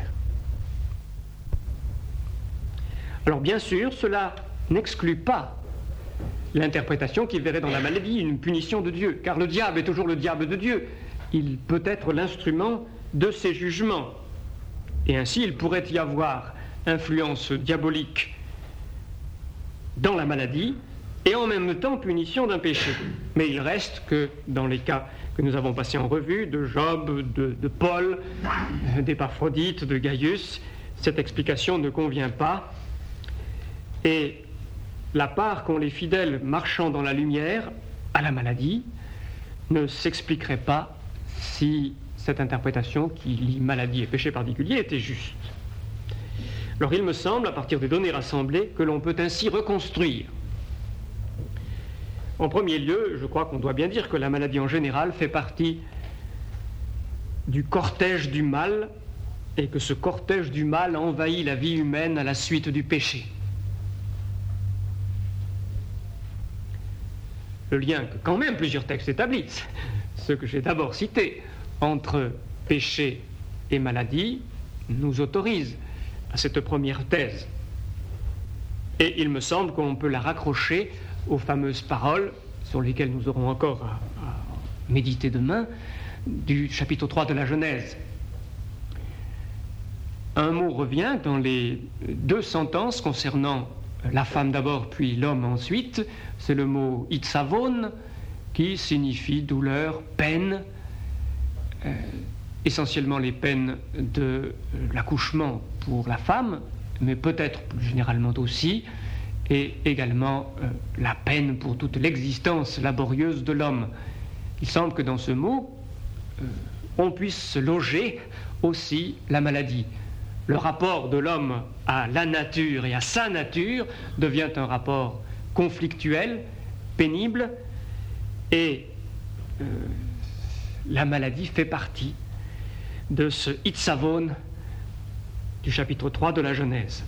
Alors bien sûr, cela n'exclut pas l'interprétation qui verrait dans la maladie une punition de Dieu, car le diable est toujours le diable de Dieu. Il peut être l'instrument de ses jugements. Et ainsi, il pourrait y avoir influence diabolique dans la maladie, et en même temps punition d'un péché. Mais il reste que, dans les cas que nous avons passés en revue, de Job, de Paul, d'Épaphrodite, de Gaius, cette explication ne convient pas. Et la part qu'ont les fidèles marchant dans la lumière à la maladie ne s'expliquerait pas si cette interprétation qui lie maladie et péché particulier était juste. Alors il me semble, à partir des données rassemblées, que l'on peut ainsi reconstruire. En premier lieu, je crois qu'on doit bien dire que la maladie en général fait partie du cortège du mal, et que ce cortège du mal envahit la vie humaine à la suite du péché. Le lien que quand même plusieurs textes établissent, ceux que j'ai d'abord cités, entre péché et maladie, nous autorise à cette première thèse. Et il me semble qu'on peut la raccrocher aux fameuses paroles, sur lesquelles nous aurons encore à méditer demain, du chapitre 3 de la Genèse. Un mot revient dans les deux sentences concernant la femme d'abord, puis l'homme ensuite. C'est le mot itzavon, qui signifie douleur, peine, essentiellement les peines de l'accouchement pour la femme, mais peut-être plus généralement aussi, et également la peine pour toute l'existence laborieuse de l'homme. Il semble que dans ce mot, on puisse loger aussi la maladie. Le rapport de l'homme à la nature et à sa nature devient un rapport conflictuel, pénible, et la maladie fait partie de ce itzavon du chapitre 3 de la Genèse.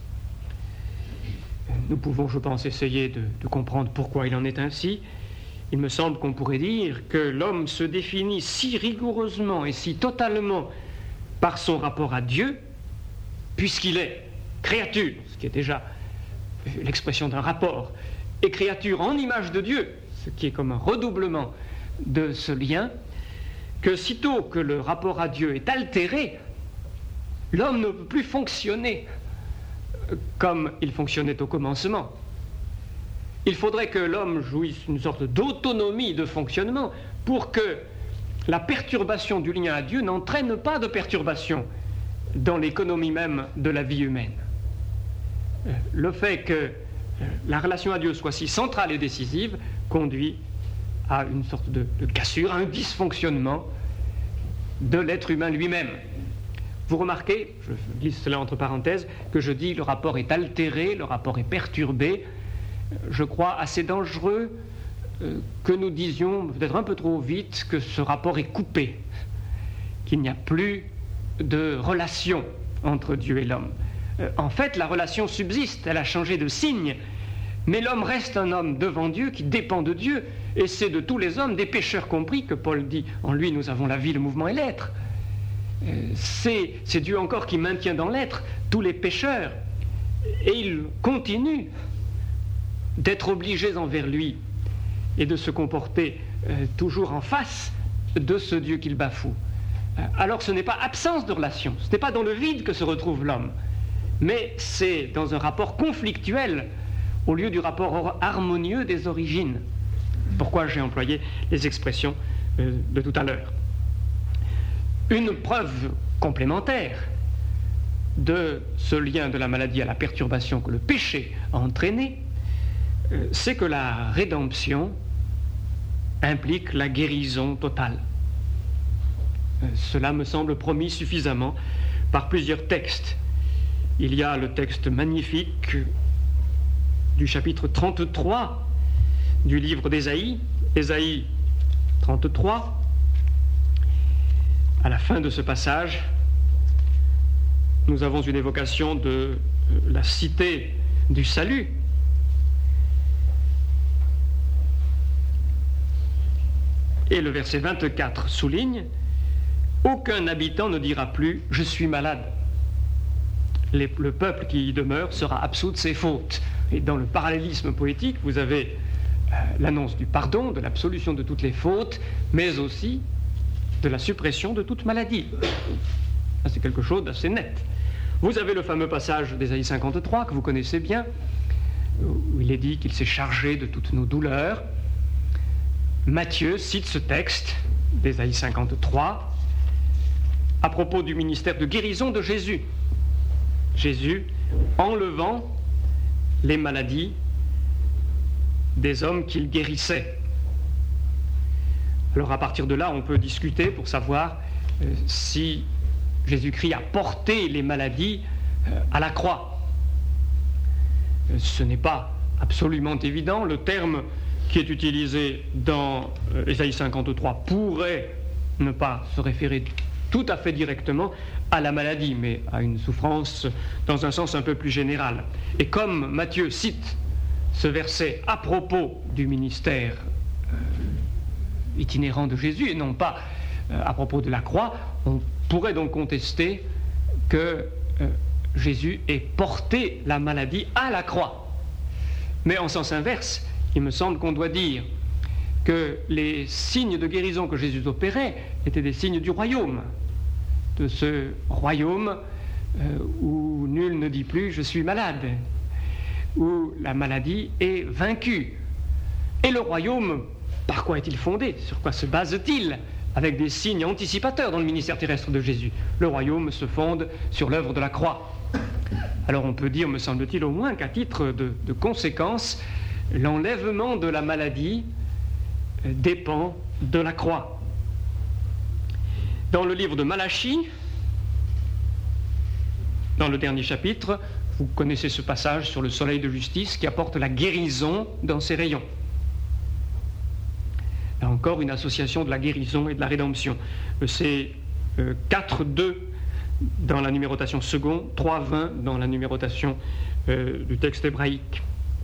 Nous pouvons, je pense, essayer de comprendre pourquoi il en est ainsi. Il me semble qu'on pourrait dire que l'homme se définit si rigoureusement et si totalement par son rapport à Dieu, puisqu'il est créature, ce qui est déjà l'expression d'un rapport, et créature en image de Dieu, ce qui est comme un redoublement de ce lien, que sitôt que le rapport à Dieu est altéré, l'homme ne peut plus fonctionner comme il fonctionnait au commencement. Il faudrait que l'homme jouisse une sorte d'autonomie de fonctionnement pour que la perturbation du lien à Dieu n'entraîne pas de perturbation dans l'économie même de la vie humaine. Le fait que la relation à Dieu soit si centrale et décisive conduit à une sorte de cassure, à un dysfonctionnement de l'être humain lui-même. Vous remarquez, je glisse cela entre parenthèses, que je dis le rapport est altéré, le rapport est perturbé. Je crois assez dangereux que nous disions, peut-être un peu trop vite, que ce rapport est coupé, qu'il n'y a plus de relation entre Dieu et l'homme. En fait, la relation subsiste, elle a changé de signe, mais l'homme reste un homme devant Dieu qui dépend de Dieu, et c'est de tous les hommes, des pécheurs compris, que Paul dit, en lui nous avons la vie, le mouvement et l'être. C'est Dieu encore qui maintient dans l'être tous les pécheurs, et ils continuent d'être obligés envers lui et de se comporter toujours en face de ce Dieu qu'ils bafouent. Alors ce n'est pas absence de relation, ce n'est pas dans le vide que se retrouve l'homme, mais c'est dans un rapport conflictuel au lieu du rapport harmonieux des origines. Pourquoi j'ai employé les expressions de tout à l'heure. Une preuve complémentaire de ce lien de la maladie à la perturbation que le péché a entraîné, c'est que la rédemption implique la guérison totale. Cela me semble promis suffisamment par plusieurs textes. Il y a le texte magnifique du chapitre 33 du livre d'Ésaïe, Ésaïe 33. À la fin de ce passage, nous avons une évocation de la cité du salut. Et le verset 24 souligne « Aucun habitant ne dira plus « Je suis malade ». Le peuple qui y demeure sera absous de ses fautes. Et dans le parallélisme poétique, vous avez l'annonce du pardon, de l'absolution de toutes les fautes, mais aussi de la suppression de toute maladie. C'est quelque chose d'assez net. Vous avez le fameux passage d'Ésaïe 53 que vous connaissez bien, où il est dit qu'il s'est chargé de toutes nos douleurs. Matthieu cite ce texte d'Ésaïe 53 à propos du ministère de guérison de Jésus. Jésus enlevant les maladies des hommes qu'il guérissait. Alors à partir de là, on peut discuter pour savoir si Jésus-Christ a porté les maladies à la croix. Ce n'est pas absolument évident. Le terme qui est utilisé dans Ésaïe 53 pourrait ne pas se référer tout à fait directement à la maladie, mais à une souffrance dans un sens un peu plus général. Et comme Matthieu cite ce verset à propos du ministère itinérant de Jésus et non pas à propos de la croix, on pourrait donc contester que Jésus ait porté la maladie à la croix. Mais en sens inverse, il me semble qu'on doit dire que les signes de guérison que Jésus opérait étaient des signes du royaume, de ce royaume où nul ne dit plus « je suis malade », où la maladie est vaincue. Et le royaume, par quoi est-il fondé? Sur quoi se base-t-il? Avec des signes anticipateurs dans le ministère terrestre de Jésus. Le royaume se fonde sur l'œuvre de la croix. Alors on peut dire, me semble-t-il, au moins qu'à titre de conséquence, l'enlèvement de la maladie dépend de la croix. Dans le livre de Malachie, dans le dernier chapitre, vous connaissez ce passage sur le soleil de justice qui apporte la guérison dans ses rayons. Là encore, une association de la guérison et de la rédemption. C'est 4-2 dans la numérotation seconde, 3-20 dans la numérotation du texte hébraïque.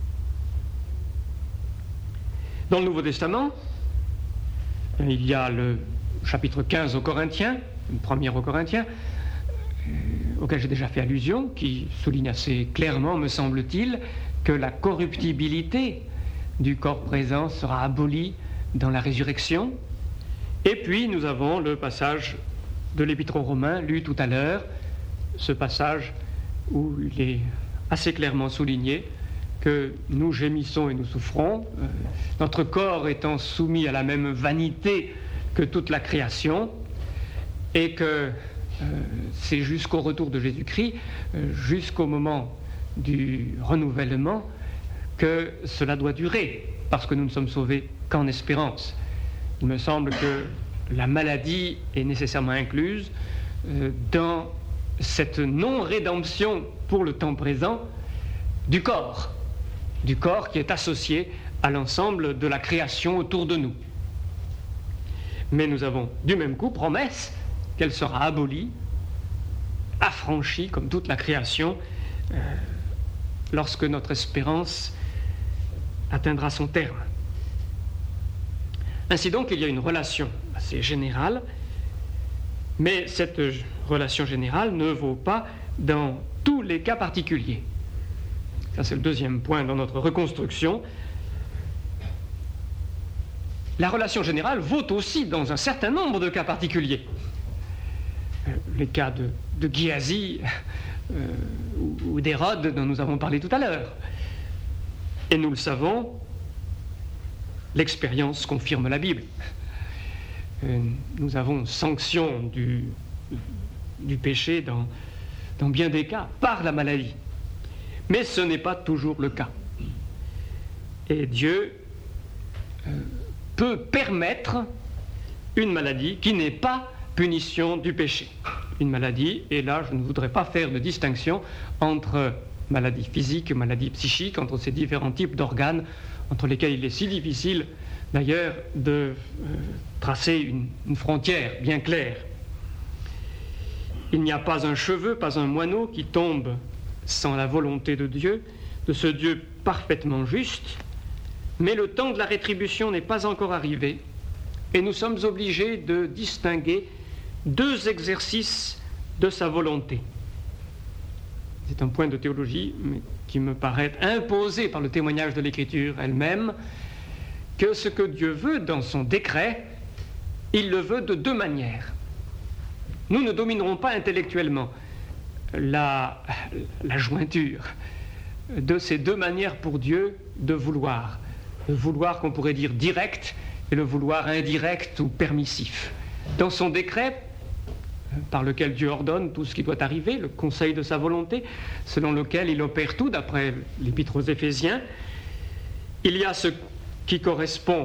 Dans le Nouveau Testament, il y a le chapitre 15 aux Corinthiens, une première aux Corinthiens, auquel j'ai déjà fait allusion, qui souligne assez clairement, me semble-t-il, que la corruptibilité du corps présent sera abolie dans la résurrection. Et puis nous avons le passage de l'Épître aux Romains, lu tout à l'heure, ce passage où il est assez clairement souligné que nous gémissons et nous souffrons, notre corps étant soumis à la même vanité que toute la création, et que c'est jusqu'au retour de Jésus-Christ, jusqu'au moment du renouvellement, que cela doit durer, parce que nous ne sommes sauvés qu'en espérance. Il me semble que la maladie est nécessairement incluse dans cette non-rédemption pour le temps présent du corps qui est associé à l'ensemble de la création autour de nous. Mais nous avons du même coup promesse qu'elle sera abolie, affranchie comme toute la création, lorsque notre espérance atteindra son terme. Ainsi donc, il y a une relation assez générale, mais cette relation générale ne vaut pas dans tous les cas particuliers. Ça, c'est le deuxième point dans notre reconstruction. La relation générale vaut aussi dans un certain nombre de cas particuliers. Les cas de Géasi ou d'Hérode dont nous avons parlé tout à l'heure. Et nous le savons, l'expérience confirme la Bible. Nous avons sanction du péché dans bien des cas, par la maladie. Mais ce n'est pas toujours le cas. Et Dieu peut permettre une maladie qui n'est pas punition du péché. Une maladie, et là je ne voudrais pas faire de distinction entre maladie physique et maladie psychique, entre ces différents types d'organes, entre lesquels il est si difficile d'ailleurs de tracer une frontière bien claire. Il n'y a pas un cheveu, pas un moineau qui tombe sans la volonté de Dieu, de ce Dieu parfaitement juste, mais le temps de la rétribution n'est pas encore arrivé, et nous sommes obligés de distinguer deux exercices de sa volonté. C'est un point de théologie mais qui me paraît imposé par le témoignage de l'Écriture elle-même, que ce que Dieu veut dans son décret, il le veut de deux manières. Nous ne dominerons pas intellectuellement la jointure de ces deux manières pour Dieu de vouloir. Le vouloir qu'on pourrait dire direct et le vouloir indirect ou permissif. Dans son décret, par lequel Dieu ordonne tout ce qui doit arriver, le conseil de sa volonté, selon lequel il opère tout, d'après l'Épître aux Éphésiens, il y a ce qui correspond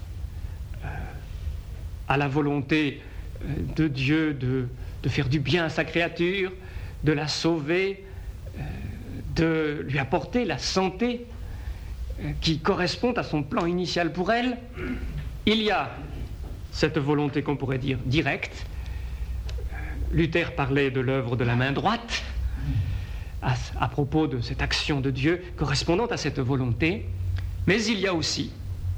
à la volonté de Dieu de faire du bien à sa créature, de la sauver, de lui apporter la santé qui correspond à son plan initial pour elle. Il y a cette volonté qu'on pourrait dire directe. Luther parlait de l'œuvre de la main droite à propos de cette action de Dieu correspondant à cette volonté, mais il y a aussi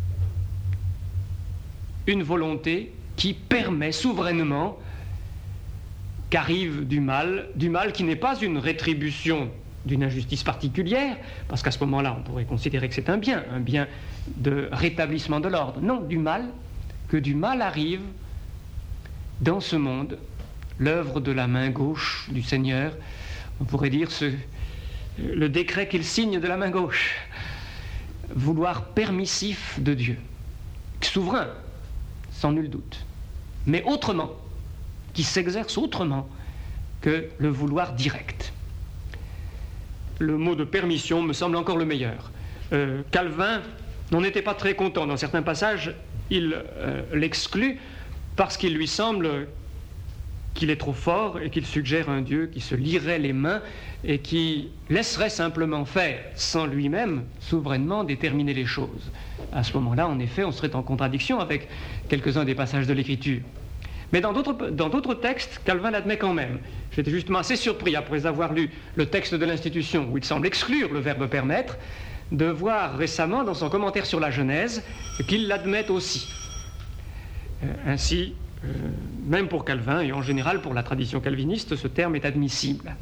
une volonté qui permet souverainement qu'arrive du mal qui n'est pas une rétribution d'une injustice particulière, parce qu'à ce moment-là, on pourrait considérer que c'est un bien de rétablissement de l'ordre. Non, que du mal arrive dans ce monde, l'œuvre de la main gauche du Seigneur, on pourrait dire le décret qu'il signe de la main gauche, vouloir permissif de Dieu, souverain, sans nul doute, mais autrement, qui s'exerce autrement que le vouloir direct. Le mot de permission me semble encore le meilleur. Calvin n'en était pas très content. Dans certains passages, il l'exclut parce qu'il lui semble qu'il est trop fort et qu'il suggère un Dieu qui se lierait les mains et qui laisserait simplement faire sans lui-même souverainement déterminer les choses. À ce moment-là, en effet, on serait en contradiction avec quelques-uns des passages de l'Écriture. Mais dans d'autres textes, Calvin l'admet quand même. J'étais justement assez surpris, après avoir lu le texte de l'Institution, où il semble exclure le verbe permettre, de voir récemment, dans son commentaire sur la Genèse, qu'il l'admet aussi. Ainsi, même pour Calvin, et en général pour la tradition calviniste, ce terme est admissible.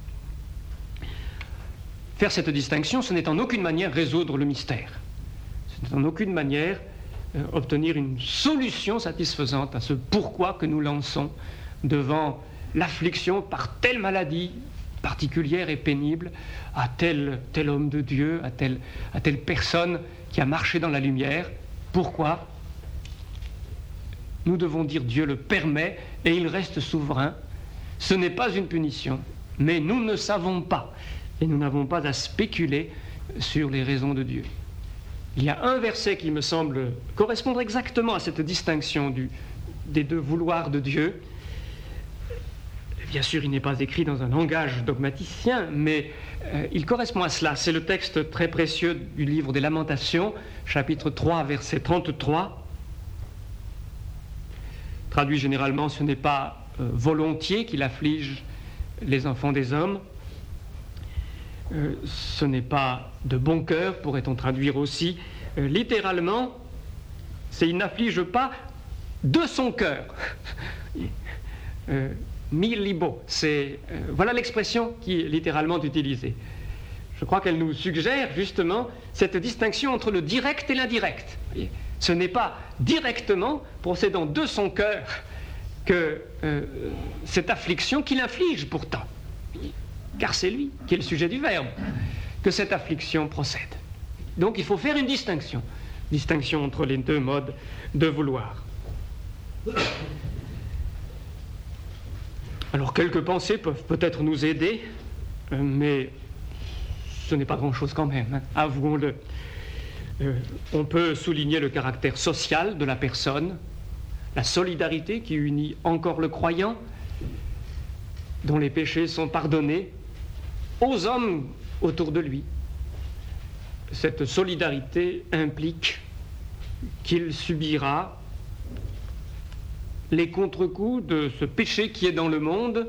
Faire cette distinction, ce n'est en aucune manière résoudre le mystère. Ce n'est en aucune manière obtenir une solution satisfaisante à ce pourquoi que nous lançons devant l'affliction par telle maladie particulière et pénible à tel homme de Dieu, à telle personne qui a marché dans la lumière. Pourquoi? Nous devons dire Dieu le permet et il reste souverain. Ce n'est pas une punition, mais nous ne savons pas et nous n'avons pas à spéculer sur les raisons de Dieu. Il y a un verset qui me semble correspondre exactement à cette distinction des deux vouloirs de Dieu. Bien sûr, il n'est pas écrit dans un langage dogmaticien, mais il correspond à cela. C'est le texte très précieux du livre des Lamentations, chapitre 3, verset 33. Traduit généralement, ce n'est pas volontiers qu'il afflige les enfants des hommes. Ce n'est pas de bon cœur, pourrait-on traduire aussi. Littéralement, c'est il n'afflige pas de son cœur. Milibo, voilà l'expression qui est littéralement utilisée. Je crois qu'elle nous suggère justement cette distinction entre le direct et l'indirect. Ce n'est pas directement procédant de son cœur que cette affliction qu'il inflige pourtant, car c'est lui qui est le sujet du verbe, que cette affliction procède. Donc il faut faire une distinction entre les deux modes de vouloir. Alors quelques pensées peuvent peut-être nous aider, mais ce n'est pas grand-chose quand même, avouons-le. On peut souligner le caractère social de la personne, la solidarité qui unit encore le croyant, dont les péchés sont pardonnés, aux hommes autour de lui. Cette solidarité implique qu'il subira les contre-coups de ce péché qui est dans le monde,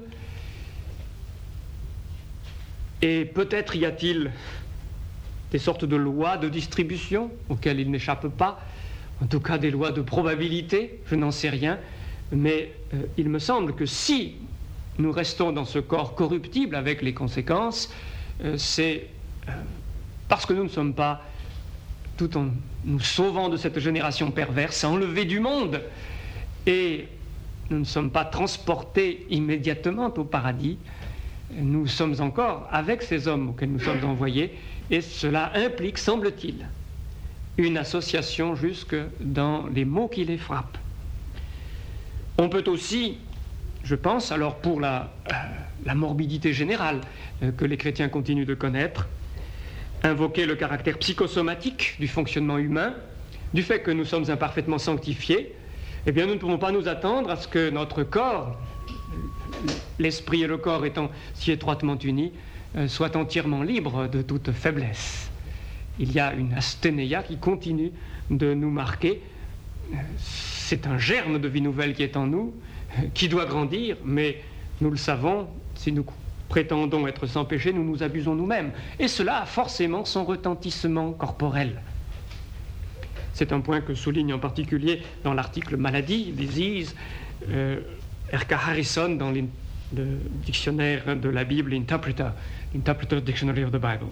et peut-être y a-t-il des sortes de lois de distribution auxquelles il n'échappe pas, en tout cas des lois de probabilité, je n'en sais rien, mais il me semble que si nous restons dans ce corps corruptible avec les conséquences, c'est parce que nous ne sommes pas, tout en nous sauvant de cette génération perverse, enlevés du monde, et nous ne sommes pas transportés immédiatement au paradis, nous sommes encore avec ces hommes auxquels nous sommes envoyés, et cela implique, semble-t-il, une association jusque dans les maux qui les frappent. On peut aussi, je pense, alors pour la morbidité générale que les chrétiens continuent de connaître, invoquer le caractère psychosomatique du fonctionnement humain, du fait que nous sommes imparfaitement sanctifiés. Eh bien, nous ne pouvons pas nous attendre à ce que notre corps, l'esprit et le corps étant si étroitement unis, soit entièrement libre de toute faiblesse. Il y a une asthénéia qui continue de nous marquer. C'est un germe de vie nouvelle qui est en nous, qui doit grandir, mais nous le savons, si nous prétendons être sans péché, nous nous abusons nous-mêmes. Et cela a forcément son retentissement corporel. C'est un point que souligne en particulier dans l'article Maladie, Disease, R.K. Harrison dans le dictionnaire de la Bible, Interpreter Dictionary of the Bible.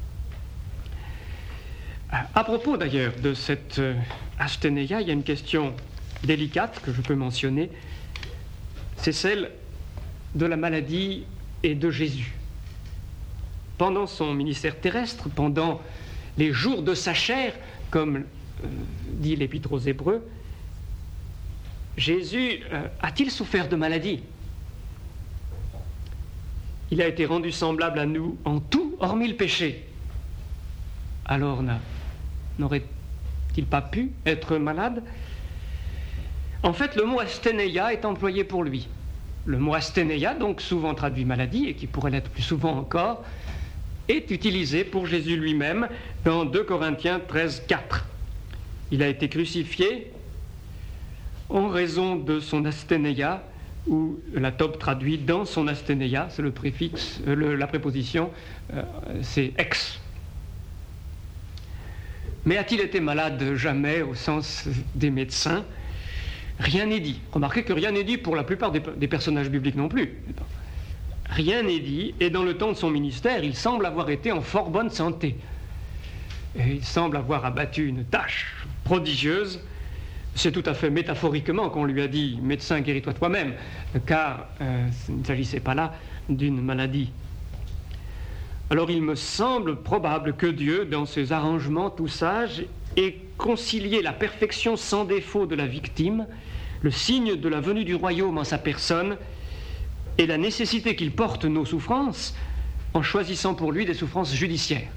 À propos d'ailleurs de cette asthénéia, il y a une question délicate que je peux mentionner, c'est celle de la maladie et de Jésus. Pendant son ministère terrestre, pendant les jours de sa chair, comme dit l'Épître aux Hébreux, Jésus a-t-il souffert de maladie? Il a été rendu semblable à nous en tout, hormis le péché. Alors n'aurait-il pas pu être malade? En fait, le mot asthénéia est employé pour lui. Le mot asthénéia, donc souvent traduit maladie, et qui pourrait l'être plus souvent encore, est utilisé pour Jésus lui-même dans 2 Corinthiens 13, 4. Il a été crucifié en raison de son asthénéia, ou la tobe traduit dans son asthénéia, c'est le préfixe, la préposition, c'est ex. Mais a-t-il été malade? Jamais, au sens des médecins. Rien n'est dit. Remarquez que rien n'est dit pour la plupart des personnages bibliques non plus. Rien n'est dit, et dans le temps de son ministère, il semble avoir été en fort bonne santé. Et il semble avoir abattu une tâche prodigieuse. C'est tout à fait métaphoriquement qu'on lui a dit « Médecin, guéris-toi toi-même », car il ne s'agissait pas là d'une maladie. Alors il me semble probable que Dieu, dans ses arrangements tout sages, ait concilié la perfection sans défaut de la victime, le signe de la venue du royaume en sa personne, et la nécessité qu'il porte nos souffrances, en choisissant pour lui des souffrances judiciaires.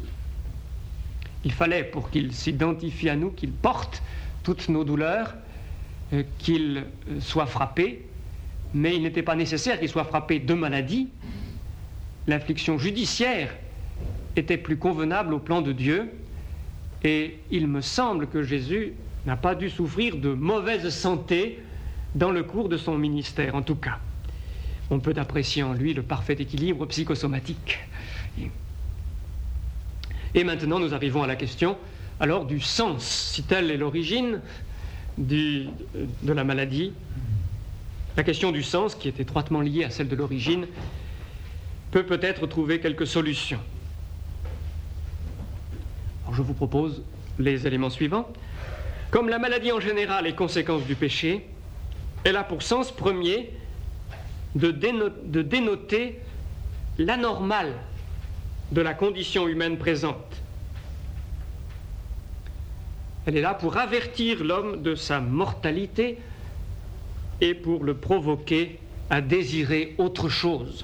Il fallait, pour qu'il s'identifie à nous, qu'il porte toutes nos douleurs, qu'il soit frappé, mais il n'était pas nécessaire qu'il soit frappé de maladie. L'infliction judiciaire était plus convenable au plan de Dieu, et il me semble que Jésus n'a pas dû souffrir de mauvaise santé dans le cours de son ministère, en tout cas. On peut apprécier en lui le parfait équilibre psychosomatique. Et maintenant, nous arrivons à la question alors du sens, si telle est l'origine de la maladie. La question du sens, qui est étroitement liée à celle de l'origine, peut peut-être trouver quelques solutions. Alors je vous propose les éléments suivants. Comme la maladie en général est conséquence du péché, elle a pour sens premier de dénoter l'anormal de la condition humaine présente. Elle est là pour avertir l'homme de sa mortalité et pour le provoquer à désirer autre chose.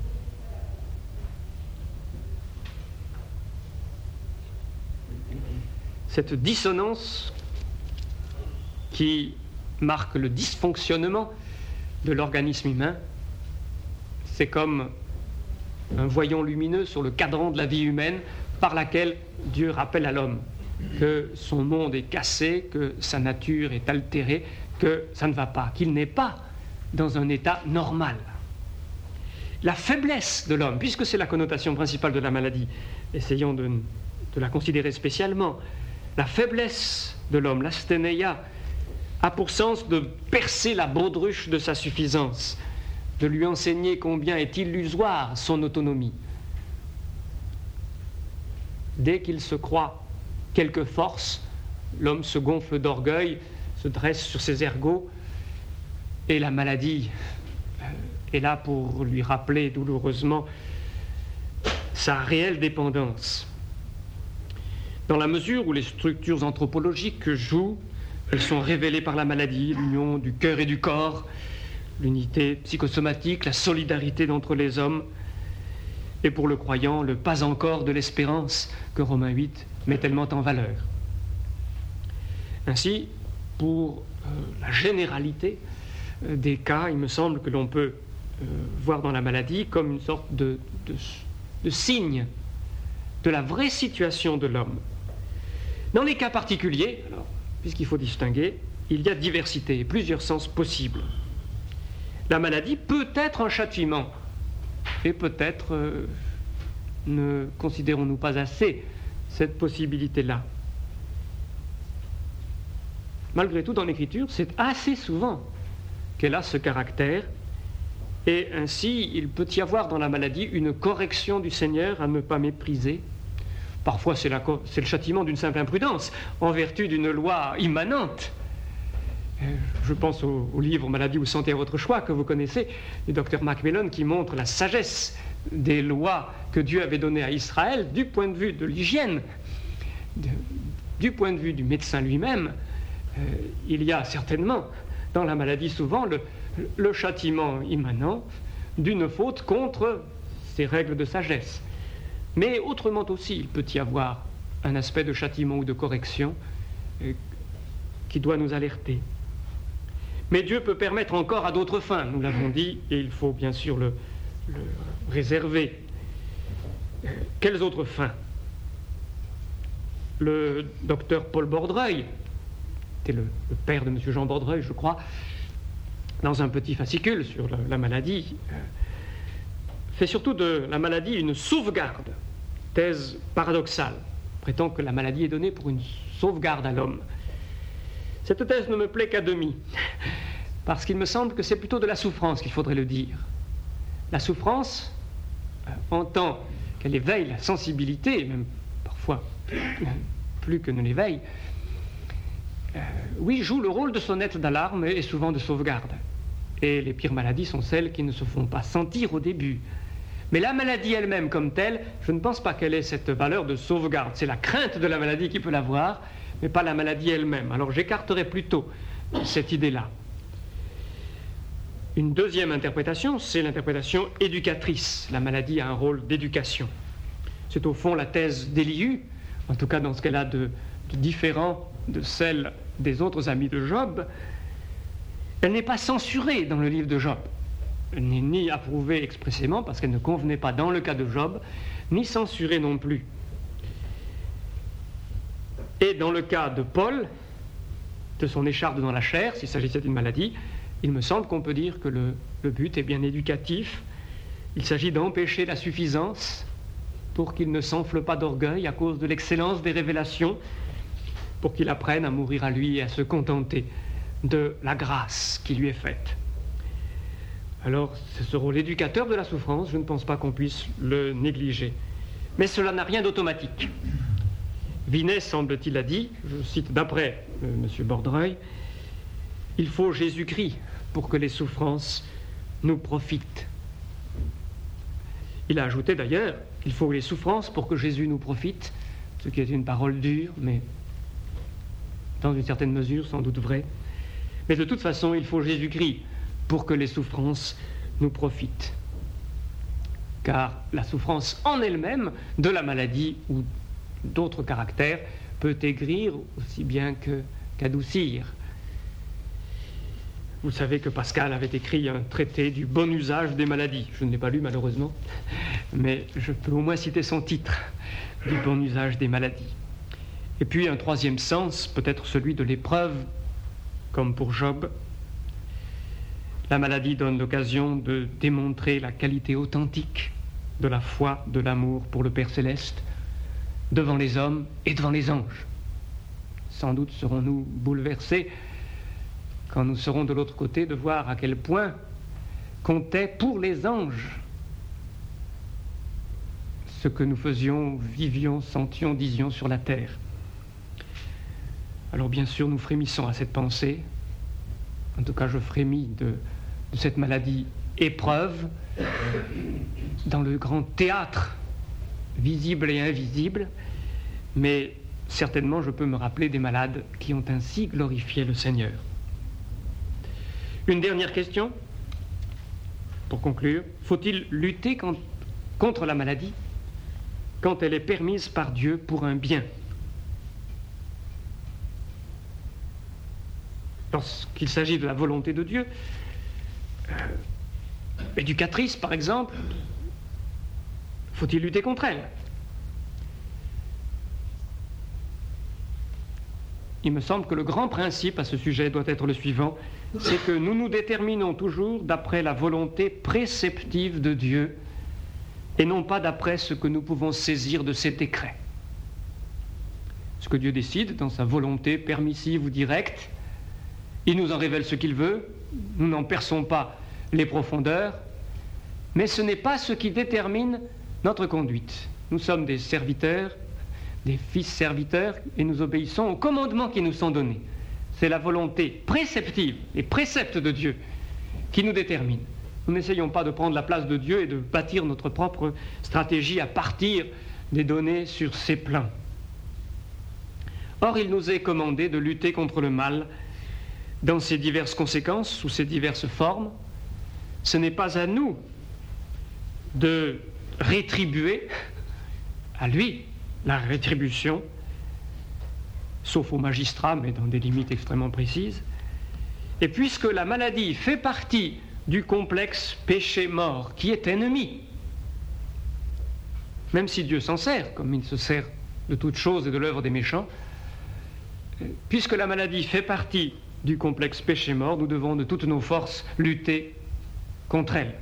Cette dissonance qui marque le dysfonctionnement de l'organisme humain, c'est comme un voyant lumineux sur le cadran de la vie humaine par laquelle Dieu rappelle à l'homme que son monde est cassé, que sa nature est altérée, que ça ne va pas, qu'il n'est pas dans un état normal. La faiblesse de l'homme, puisque c'est la connotation principale de la maladie, essayons de la considérer spécialement, la faiblesse de l'homme, l'asthénéia, a pour sens de percer la baudruche de sa suffisance, de lui enseigner combien est illusoire son autonomie. Dès qu'il se croit quelque force, l'homme se gonfle d'orgueil, se dresse sur ses ergots, et la maladie est là pour lui rappeler douloureusement sa réelle dépendance. Dans la mesure où les structures anthropologiques jouent, elles sont révélées par la maladie, l'union du cœur et du corps, l'unité psychosomatique, la solidarité d'entre les hommes, et pour le croyant, le pas encore de l'espérance que Romains 8 met tellement en valeur. Ainsi, pour la généralité des cas, il me semble que l'on peut voir dans la maladie comme une sorte de de signe de la vraie situation de l'homme. Dans les cas particuliers, alors, puisqu'il faut distinguer, il y a diversité et plusieurs sens possibles. La maladie peut être un châtiment, et peut-être ne considérons-nous pas assez cette possibilité-là. Malgré tout, dans l'Écriture, c'est assez souvent qu'elle a ce caractère, et ainsi il peut y avoir dans la maladie une correction du Seigneur à ne pas mépriser. Parfois c'est le châtiment d'une simple imprudence, en vertu d'une loi immanente. Je pense au livre « Maladie ou santé à votre choix » que vous connaissez, du docteur Macmillan, qui montre la sagesse des lois que Dieu avait données à Israël du point de vue de l'hygiène, du point de vue du médecin lui-même. Il y a certainement dans la maladie souvent le châtiment immanent d'une faute contre ces règles de sagesse. Mais autrement aussi, il peut y avoir un aspect de châtiment ou de correction qui doit nous alerter. Mais Dieu peut permettre encore à d'autres fins, nous l'avons dit, et il faut bien sûr le réserver. Quelles autres fins? Le docteur Paul Bordreuil, c'était le père de M. Jean Bordreuil, je crois, dans un petit fascicule sur la maladie, fait surtout de la maladie une sauvegarde, thèse paradoxale, prétend que la maladie est donnée pour une sauvegarde à l'homme. Cette thèse ne me plaît qu'à demi, parce qu'il me semble que c'est plutôt de la souffrance qu'il faudrait le dire. La souffrance, en tant qu'elle éveille la sensibilité, et même parfois plus que ne l'éveille, oui, joue le rôle de sonnette d'alarme et souvent de sauvegarde. Et les pires maladies sont celles qui ne se font pas sentir au début. Mais la maladie elle-même comme telle, je ne pense pas qu'elle ait cette valeur de sauvegarde. C'est la crainte de la maladie qui peut l'avoir, mais pas la maladie elle-même. Alors j'écarterai plutôt cette idée-là. Une deuxième interprétation, c'est l'interprétation éducatrice. La maladie a un rôle d'éducation. C'est au fond la thèse d'Élihu, en tout cas dans ce qu'elle a de différent de celle des autres amis de Job. Elle n'est pas censurée dans le livre de Job. Elle n'est ni approuvée expressément parce qu'elle ne convenait pas dans le cas de Job, ni censurée non plus. Et dans le cas de Paul, de son écharpe dans la chair, s'il s'agissait d'une maladie, il me semble qu'on peut dire que le but est bien éducatif. Il s'agit d'empêcher la suffisance pour qu'il ne s'enfle pas d'orgueil à cause de l'excellence des révélations, pour qu'il apprenne à mourir à lui et à se contenter de la grâce qui lui est faite. Alors, c'est ce rôle éducateur de la souffrance, je ne pense pas qu'on puisse le négliger. Mais cela n'a rien d'automatique. Vinet, semble-t-il, a dit, je cite d'après M. Bordreuil, « Il faut Jésus-Christ pour que les souffrances nous profitent. » Il a ajouté d'ailleurs qu'il faut les souffrances pour que Jésus nous profite, ce qui est une parole dure, mais dans une certaine mesure sans doute vraie. Mais de toute façon, il faut Jésus-Christ pour que les souffrances nous profitent. Car la souffrance en elle-même de la maladie ou d'autres caractères peut aigrir aussi bien qu'adoucir. Vous savez que Pascal avait écrit un traité du bon usage des maladies. Je ne l'ai pas lu malheureusement, mais je peux au moins citer son titre, du bon usage des maladies. Et puis un troisième sens, peut-être celui de l'épreuve, comme pour Job. La maladie donne l'occasion de démontrer la qualité authentique de la foi, de l'amour pour le Père Céleste, devant les hommes et devant les anges. Sans doute serons-nous bouleversés quand nous serons de l'autre côté de voir à quel point comptait pour les anges ce que nous faisions, vivions, sentions, disions sur la terre. Alors bien sûr, nous frémissons à cette pensée. En tout cas, je frémis de cette maladie épreuve dans le grand théâtre visible et invisible, mais certainement je peux me rappeler des malades qui ont ainsi glorifié le Seigneur. Une dernière question, pour conclure. Faut-il lutter contre la maladie quand elle est permise par Dieu pour un bien? Lorsqu'il s'agit de la volonté de Dieu, éducatrice par exemple, faut-il lutter contre elle? Il me semble que le grand principe à ce sujet doit être le suivant, c'est que nous nous déterminons toujours d'après la volonté préceptive de Dieu et non pas d'après ce que nous pouvons saisir de ses décrets. Ce que Dieu décide dans sa volonté permissive ou directe, il nous en révèle ce qu'il veut, nous n'en perçons pas les profondeurs, mais ce n'est pas ce qui détermine notre conduite. Nous sommes des serviteurs, des fils serviteurs, et nous obéissons aux commandements qui nous sont donnés. C'est la volonté préceptive, les préceptes de Dieu qui nous déterminent. Nous n'essayons pas de prendre la place de Dieu et de bâtir notre propre stratégie à partir des données sur ses plans. Or, il nous est commandé de lutter contre le mal dans ses diverses conséquences, sous ses diverses formes. Ce n'est pas à nous de rétribuer à lui la rétribution, sauf aux magistrats, mais dans des limites extrêmement précises. Et puisque la maladie fait partie du complexe péché-mort, qui est ennemi, même si Dieu s'en sert, comme il se sert de toutes choses et de l'œuvre des méchants, puisque la maladie fait partie du complexe péché-mort, nous devons de toutes nos forces lutter contre elle.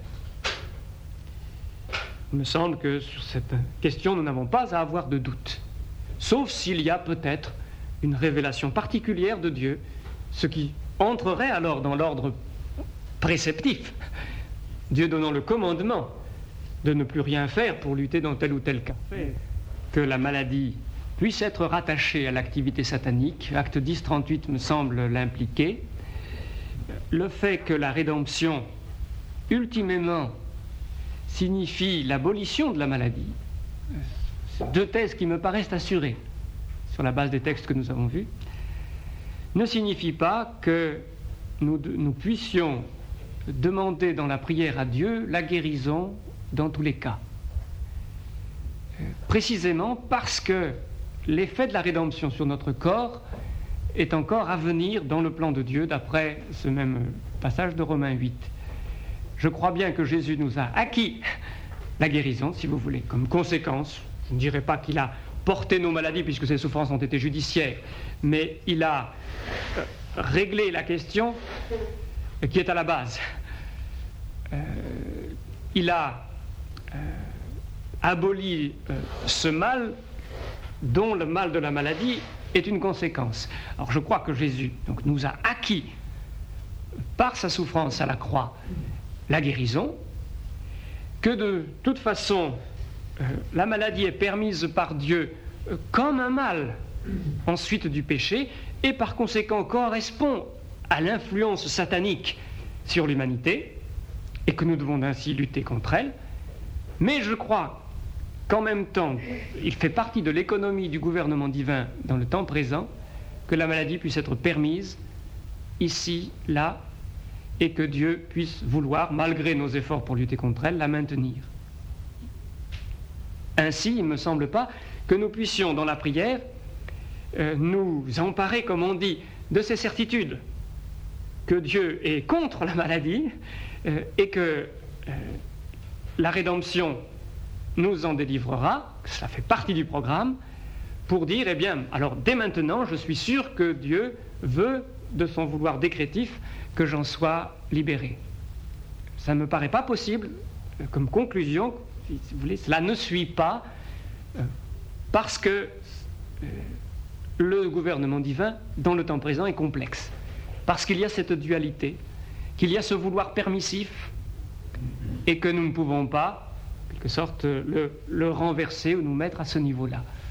Il me semble que sur cette question, nous n'avons pas à avoir de doute, sauf s'il y a peut-être une révélation particulière de Dieu, ce qui entrerait alors dans l'ordre préceptif, Dieu donnant le commandement de ne plus rien faire pour lutter dans tel ou tel cas. Que la maladie puisse être rattachée à l'activité satanique, acte 10, 38 me semble l'impliquer. Le fait que la rédemption, ultimement, signifie l'abolition de la maladie, deux thèses qui me paraissent assurées sur la base des textes que nous avons vus, ne signifie pas que nous puissions demander dans la prière à Dieu la guérison dans tous les cas. Précisément parce que l'effet de la rédemption sur notre corps est encore à venir dans le plan de Dieu, d'après ce même passage de Romains 8. Je crois bien que Jésus nous a acquis la guérison, si vous voulez, comme conséquence. Je ne dirais pas qu'il a porté nos maladies, puisque ces souffrances ont été judiciaires, mais il a réglé la question qui est à la base. Il a aboli ce mal dont le mal de la maladie est une conséquence. Alors je crois que Jésus donc, nous a acquis par sa souffrance à la croix la guérison, que de toute façon la maladie est permise par Dieu comme un mal ensuite du péché et par conséquent correspond à l'influence satanique sur l'humanité et que nous devons ainsi lutter contre elle. Mais je crois qu'en même temps, il fait partie de l'économie du gouvernement divin dans le temps présent que la maladie puisse être permise ici, là, et que Dieu puisse vouloir, malgré nos efforts pour lutter contre elle, la maintenir. Ainsi, il ne me semble pas que nous puissions, dans la prière, nous emparer, comme on dit, de ces certitudes, que Dieu est contre la maladie et que la rédemption nous en délivrera, ça fait partie du programme, pour dire, eh bien, alors dès maintenant, je suis sûr que Dieu veut, de son vouloir décrétif, que j'en sois libéré. Ça ne me paraît pas possible, comme conclusion, si vous voulez, cela ne suit pas, parce que le gouvernement divin, dans le temps présent, est complexe. Parce qu'il y a cette dualité, qu'il y a ce vouloir permissif, et que nous ne pouvons pas, en quelque sorte, le renverser ou nous mettre à ce niveau-là.